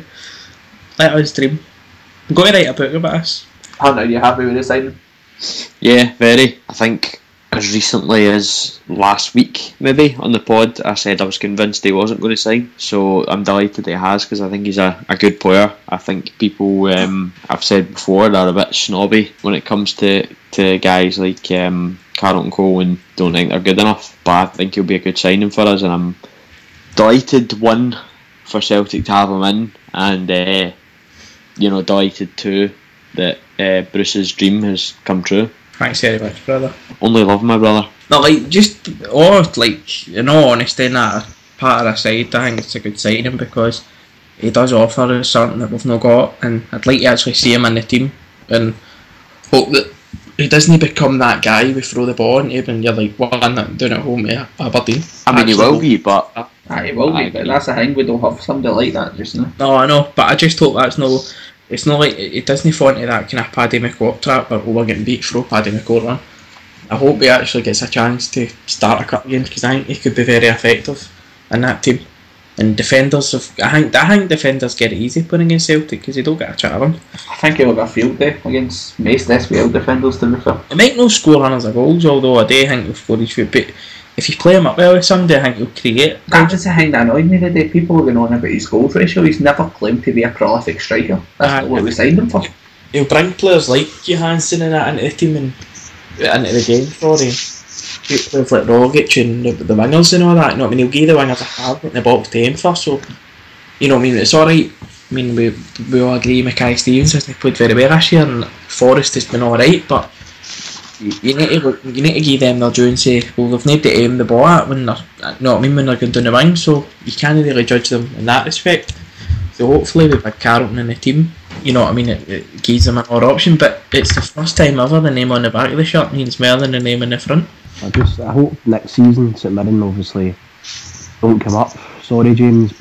Let us dream. I'm going to write a book about this. Hunter, are you happy with the signing? Yeah, very. I think as recently as last week, maybe, on the pod, I said I was convinced he wasn't going to sign. So I'm delighted that he has, because I think he's a, a good player. I think people, um, I've said before, they're a bit snobby when it comes to, to guys like um, Carlton Cole and don't think they're good enough. But I think he'll be a good signing for us, and I'm delighted, one, for Celtic to have him in, and uh, you know, delighted too that uh, Bruce's dream has come true. Thanks very much, brother. Only love my brother. No, like, just, or, like, in all honesty, in that part of the side, I think it's a good signing because he does offer us something that we've not got, and I'd like to actually see him in the team and hope that he doesn't become that guy we throw the ball into when you're like one down at home at Aberdeen. I mean, he Actually, will be, but Aye, it will be, Aye, but yeah. that's the thing, we don't have somebody like that just now. No, I know, but I just hope that's no. It's not like it doesn't fall into that kind of Paddy McCourt trap or oh, we're getting beat through Paddy McCourt run. I hope he actually gets a chance to start a couple games because I think he could be very effective in that team. And defenders, have, I think I think defenders get it easy playing against Celtic because they don't get a chat of them. I think he'll have a field day against most S P L defenders, to be fair. He might not score hundreds of goals, although I do think he'll score his feet. But if you play him up well with somebody, I think he'll create. That was the thing that annoyed me today. People were going on about his goals ratio. He's never claimed to be a prolific striker. That's Aye. not what we signed him for. He'll bring players like Johansson and that into the team and into the game for him. Players like Rogic and the, the wingers and all that. You know what I mean? He'll give the wingers a hard in the box to aim for. So, you know what I mean? It's alright. I mean, we we all agree Mackay Stevens hasn't played very well this year, and Forrest has been alright, but you, you need to you need to give them their due and say, well, they've need to aim the ball at when they're, you know what I mean, when they're going down the wing. So you can't really judge them in that respect. So hopefully with Big Carlton in the team, you know what I mean, it, it gives them another option. But it's the first time ever the name on the back of the shirt means more than the name on the front. I just I hope next season St Mirren obviously don't come up. Sorry, James, but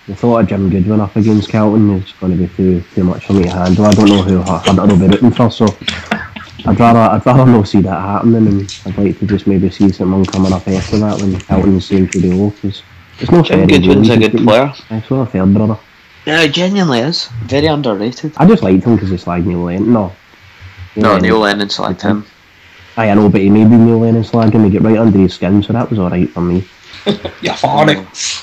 the thought of Jim Goodwin up against Kelton is going to be too too much for me to handle. I don't know who Hunter will be rooting for, so I'd rather I'd rather not see that happening, and I'd like to just maybe see someone coming up after that when Kelton's saying to the O, because it's not Jim Goodwin's a good player. It's not a fair brother. Yeah, he genuinely is. Very underrated. I just liked him because he slagged Neil Lennon. No, No, Lennon. Neil Lennon slagged him. Aye, I know, but he made Neil Lennon slagging to get right under his skin, so that was alright for me. You're funny.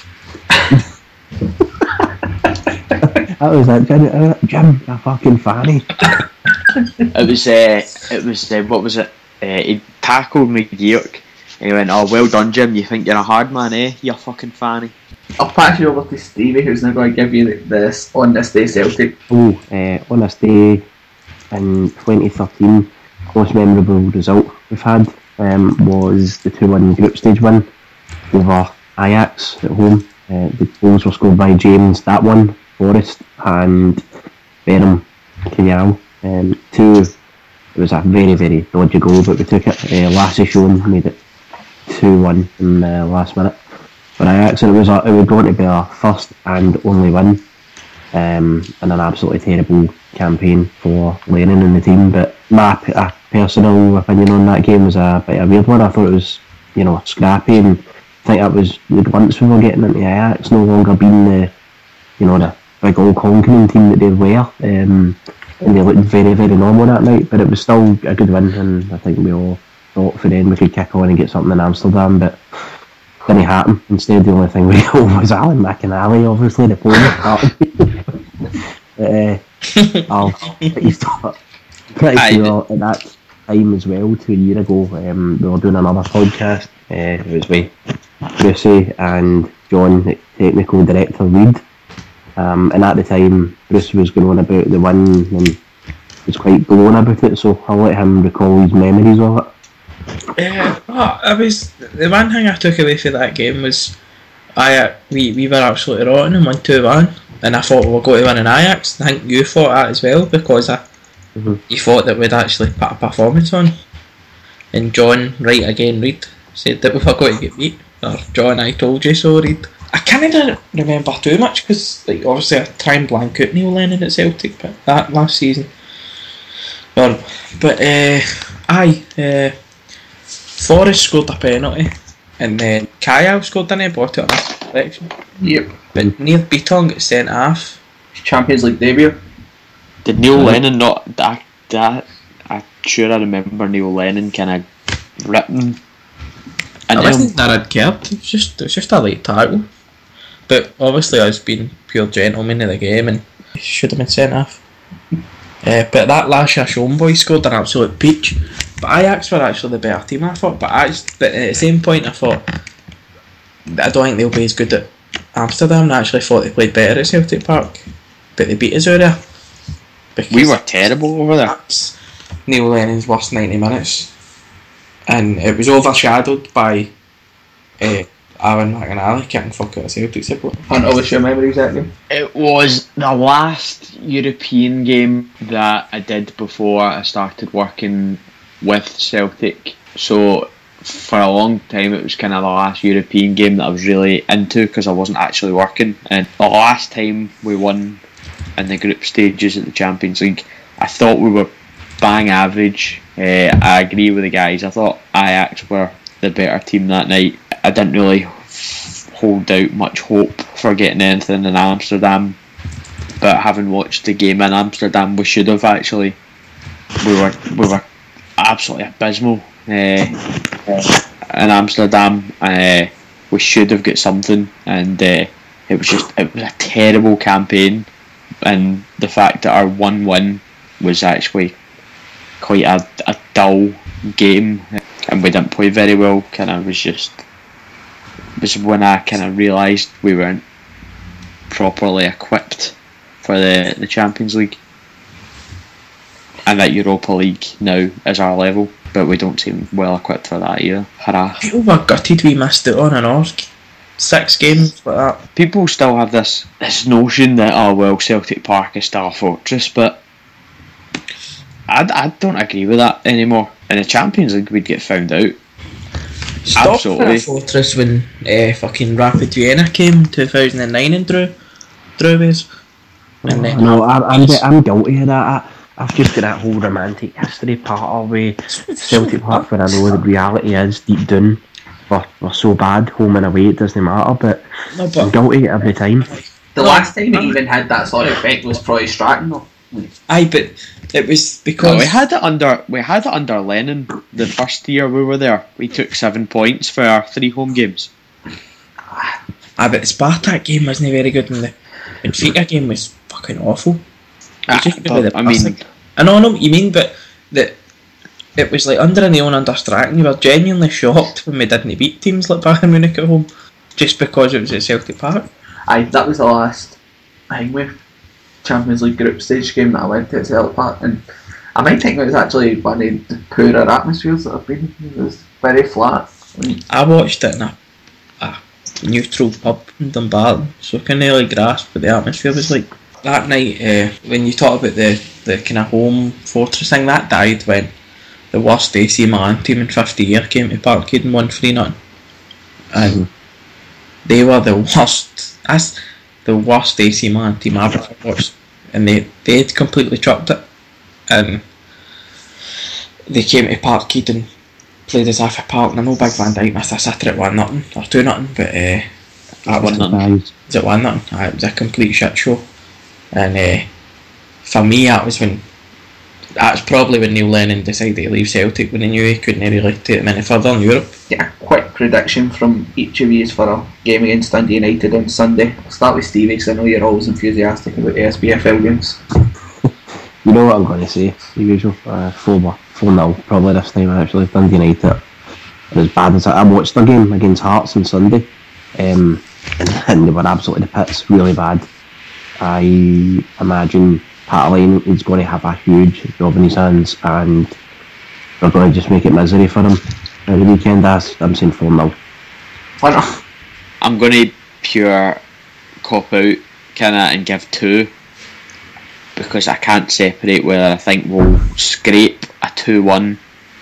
That was like, Jim, Jim, you're fucking funny. It was, uh, it was, uh, what was it? Uh, he tackled McGeoch and he went, "Oh, well done, Jim, you think you're a hard man, eh? You're fucking fanny." I'll pass you over to Stevie, who's now going to give you this on this day Celtic. Oh, uh, on this day in twenty thirteen, most memorable result we've had um, was the two one group stage win over Ajax at home. Uh, the goals were scored by James, that one, Forrest, and Benham Kenyal. Um, two, it was a very, very dodgy goal, but we took it. Uh, Lassie Shone made it two one in the last minute. For Ajax, it was, a, it was going to be our first and only win, um, and an absolutely terrible campaign for Lennon and the team. But my p- uh, personal opinion on that game was a bit of a weird one. I thought it was, you know, scrappy, and I think that was the once we were getting into Ajax, no longer being the, you know, the big all-conquering team that they were, um, and they looked very, very normal that night. But it was still a good win, and I think we all thought for then we could kick on and get something in Amsterdam, but didn't happen. Instead, the only thing we got was Alan McInally, obviously, the player. uh, I'll pretty sure, pretty sure at that time as well, two years ago, um, we were doing another podcast. Uh, it was with Brucey and John, the technical director, Reid. Um, and at the time, Bruce was going on about the win and was quite blown about it, so I'll let him recall his memories of it. Yeah, uh, I was the one thing I took away from that game was I we, we were absolutely rotten and won two one, and I thought we were going to win in Ajax. I think you thought that as well, because I, mm-hmm. you thought that we'd actually put a performance on, and John, right again, Reid, said that we were going to get beat, or John, I told you so, Reid. I can't remember too much because, like, obviously I try and blank out Neil Lennon at Celtic, but that last season. Well, but uh, aye, uh, Forrest scored a penalty, and then Kyle scored in it, bought it on his selection. Yep. But Neil Beaton got sent off. His Champions League debut. Did Neil uh, Lennon not? That, that I'm sure I remember Neil Lennon kind of ripping. I wasn't that I'd cared. It was just it was just a late tackle. But obviously, I was being pure gentleman in the game, and he should have been sent off. Uh, but that last year, Sean boy scored an absolute peach. But Ajax were actually the better team, I thought. But, I, but at the same point, I thought I don't think they'll be as good at Amsterdam. I actually thought they played better at Celtic Park, but they beat us over there. We were terrible over there. That's Neil Lennon's worst ninety minutes, and it was overshadowed by uh, Alan McInally kicking fuck out of Celtic support. And what's your memory exactly? It was the last European game that I did before I started working with Celtic. So for a long time it was kind of the last European game that I was really into because I wasn't actually working. And the last time we won in the group stages at the Champions League, I thought we were bang average. Uh, I agree with the guys. I thought Ajax were the better team that night. I didn't really hold out much hope for getting anything in Amsterdam, but having watched the game in Amsterdam, we should have actually. We were we were absolutely abysmal uh, in Amsterdam. Uh, we should have got something, and uh, it was just it was a terrible campaign. And the fact that our one win was actually quite a, a dull game, and we didn't play very well, kind of was just was when I kind of realised we weren't properly equipped for the, the Champions League, and that Europa League now is our level, but we don't seem well equipped for that either. Hurrah. People were gutted we missed it on and off. Six games like that. People still have this this notion that, oh well, Celtic Park is still a fortress, but I, I don't agree with that anymore. In the Champions League we'd get found out. Stop Absolutely. A fortress when uh, fucking Rapid Vienna came in two thousand nine and drew. Drewways. And then No, I'm, I'm, I'm guilty of that. I, I've just got that whole romantic history part of uh, Celtic Park where I know the reality is deep down we're, we're so bad, home and away, it doesn't matter, but, no, but I'm guilty every time. The No, last time it I'm- even had that sort of effect was probably Stratton though. Like, aye, but it was No, because we had it under we had it under Lennon the first year we were there. We took seven points for our three home games. aye, but the Spartak game wasn't very good, and the Benfica game was fucking awful. Ah, It just but, really the I mean, plastic. I know, I know what you mean, but the it was like under Neil and under Stratton. You were genuinely shocked when we didn't beat teams like Bayern Munich at home, just because it was at Celtic Park. aye, that was the last Hingway Champions League group stage game that I went to at Celtic Park, and I might think it was actually one of the poorer atmospheres that I've been. It was very flat. Like, I watched it in a, a neutral pub in Dumbarton, so I can really grasp what the atmosphere was like. That night, uh, when you talk about the, the kind of home fortress thing, that died when the worst A C Milan team in fifty years came to Parkhead and won three nothing. And they were the worst, that's the worst A C Milan team I've ever watched. And they, they had completely trucked it. And they came to Parkhead and played as if a Park, and I know Big Van Dijk missed a sitter at one nothing or two nothing, but uh, that one was nothing. was it one nothing? It was a complete shit show. And uh, for me, that was when that's probably when Neil Lennon decided to leave Celtic, when he knew he couldn't really take them any further in Europe. get a quick prediction from each of you for a game against Dundee United on Sunday. I'll start with Stevie because I know you're always enthusiastic about the S B F L games. You know what I'm going to say, the usual. Uh, four nil probably this time actually. Dundee United. As bad as I, I watched the game against Hearts on Sunday, um, and, and they were absolutely the pits, really bad. I imagine Pat Lane is going to have a huge job in his hands, and they're going to just make it misery for him at the weekend. As I'm saying four nil. I'm going to pure cop out kinda and give two, because I can't separate whether I think we'll scrape a two one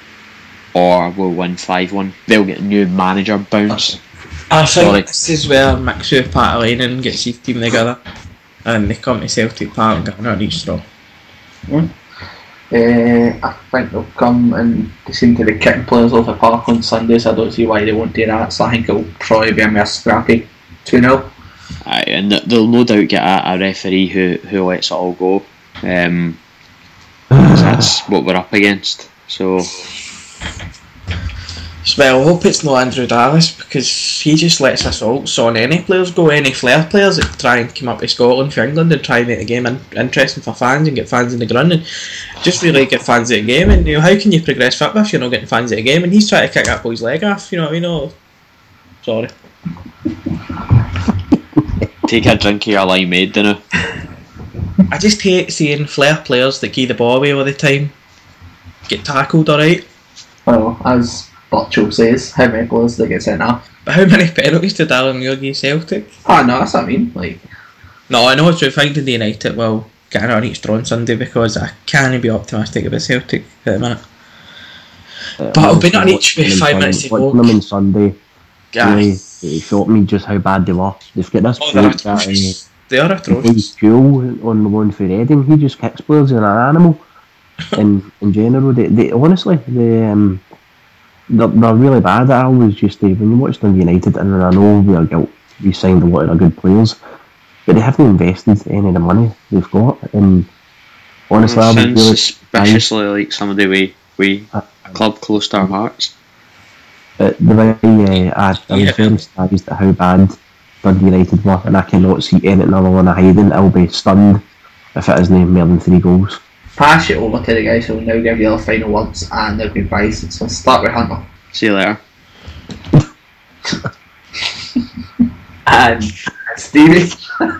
or we'll win five one. They'll get a new manager bounce. I think Sorry. this is where Mixu Patalainen gets his team together and they come to Celtic Park and get another each straw. Uh, I think they'll come and they seem to be kicking players off the park on Sunday, so I don't see why they won't do that. So I think it'll probably be a mere scrappy two nil. Aye, and th- they'll no doubt get a, a referee who, who lets it all go. Um, 'cause that's what we're up against. So Well, I hope it's no Andrew Dallas, because he just lets assaults on any players go, any flair players that try and come up to Scotland for England and try and make the game in- interesting for fans and get fans in the ground and just really get fans at the game. And you know, how can you progress football if you're not getting fans at the game? And he's trying to kick that boy's leg off, you know what I mean? Oh, sorry. take a drink of your limeade, dinner. I just hate seeing flair players that give the ball away all the time get tackled, alright? Well, as Butchell says, how many players they get sent off? But how many penalties did Alan Muir give Celtic? Oh no, that's what I mean. Like, No, I know it's true. Finding the United will get an each draw on Sunday, because I can't be optimistic about Celtic at the minute. Uh, But it'll be not each with five minutes to Watching go. them on Sunday, Yeah. really, it showed me just how bad they were. They've got this Oh, they're bloke that uh, atrocious. They are Hey, atrocious. Fuel on the one for Reading, he just kicks players in an animal. in in general, they, they honestly they um they're, they're really bad. I always just say when you watch them United, and I know we are guilt, we signed a lot of their good players, but they haven't invested any of the money they've got. And honestly, I was Sounds really suspiciously like somebody we we Uh, club close to our hearts. But the way uh, I, I Yeah. was very surprised at how bad Dundee United were, and I cannot see anything other than a hiding. I'll be stunned if it isn't more than three goals. pass it over to the guys who will now give you their final words and their goodbyes. So start with Hunter. See you later. And Stevie.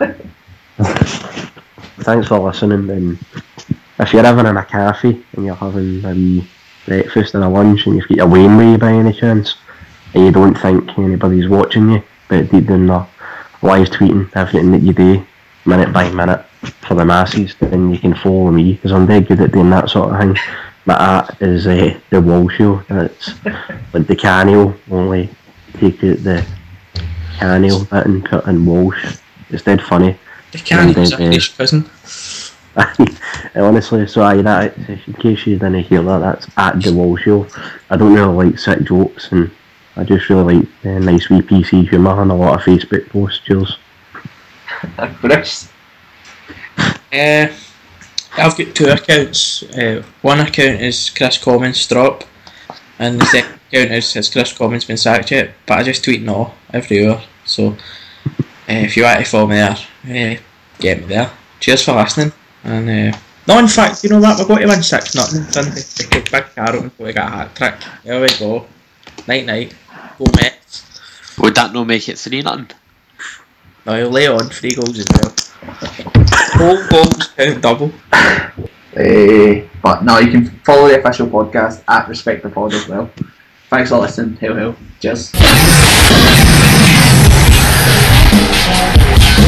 Thanks for listening, and if you're ever in a cafe and you're having a wee breakfast and a lunch and you've got your Wayne with you by any chance, and you don't think anybody's watching you, but deep down they're live tweeting everything that you do, minute by minute, for the masses, then you can follow me, because I'm very good at doing that sort of thing. My art is uh, the Wall Show, and it's like the Canio, only take out the Canio bit and cut in Walsh. It's dead funny. They can't use And, uh, Irish cousin. Honestly, so aye, that, in case you didn't hear that, that's at the Wall Show. I don't really like sick jokes, and I just really like uh, nice wee P C humour and a lot of Facebook posts. Cheers. Chris. Uh, I've got two accounts. Uh, one account is Chris Commons Strop, and the second account is has Chris Commons been sacked yet? But I just tweet no every hour. So uh, if you want to follow me there, uh, get me there. Cheers for listening. And uh, no, in fact, you know what? We're going to win six nothing Sunday. We could big Carlton, we got a hat trick. There we go. Night night. Go Mets. Would that not make it three nothing? No, he'll lay on three goals as well. Four goals count double. Uh, but no, you can follow the official podcast at Respect the Pod as well. Thanks for listening. Hail, hail. Cheers.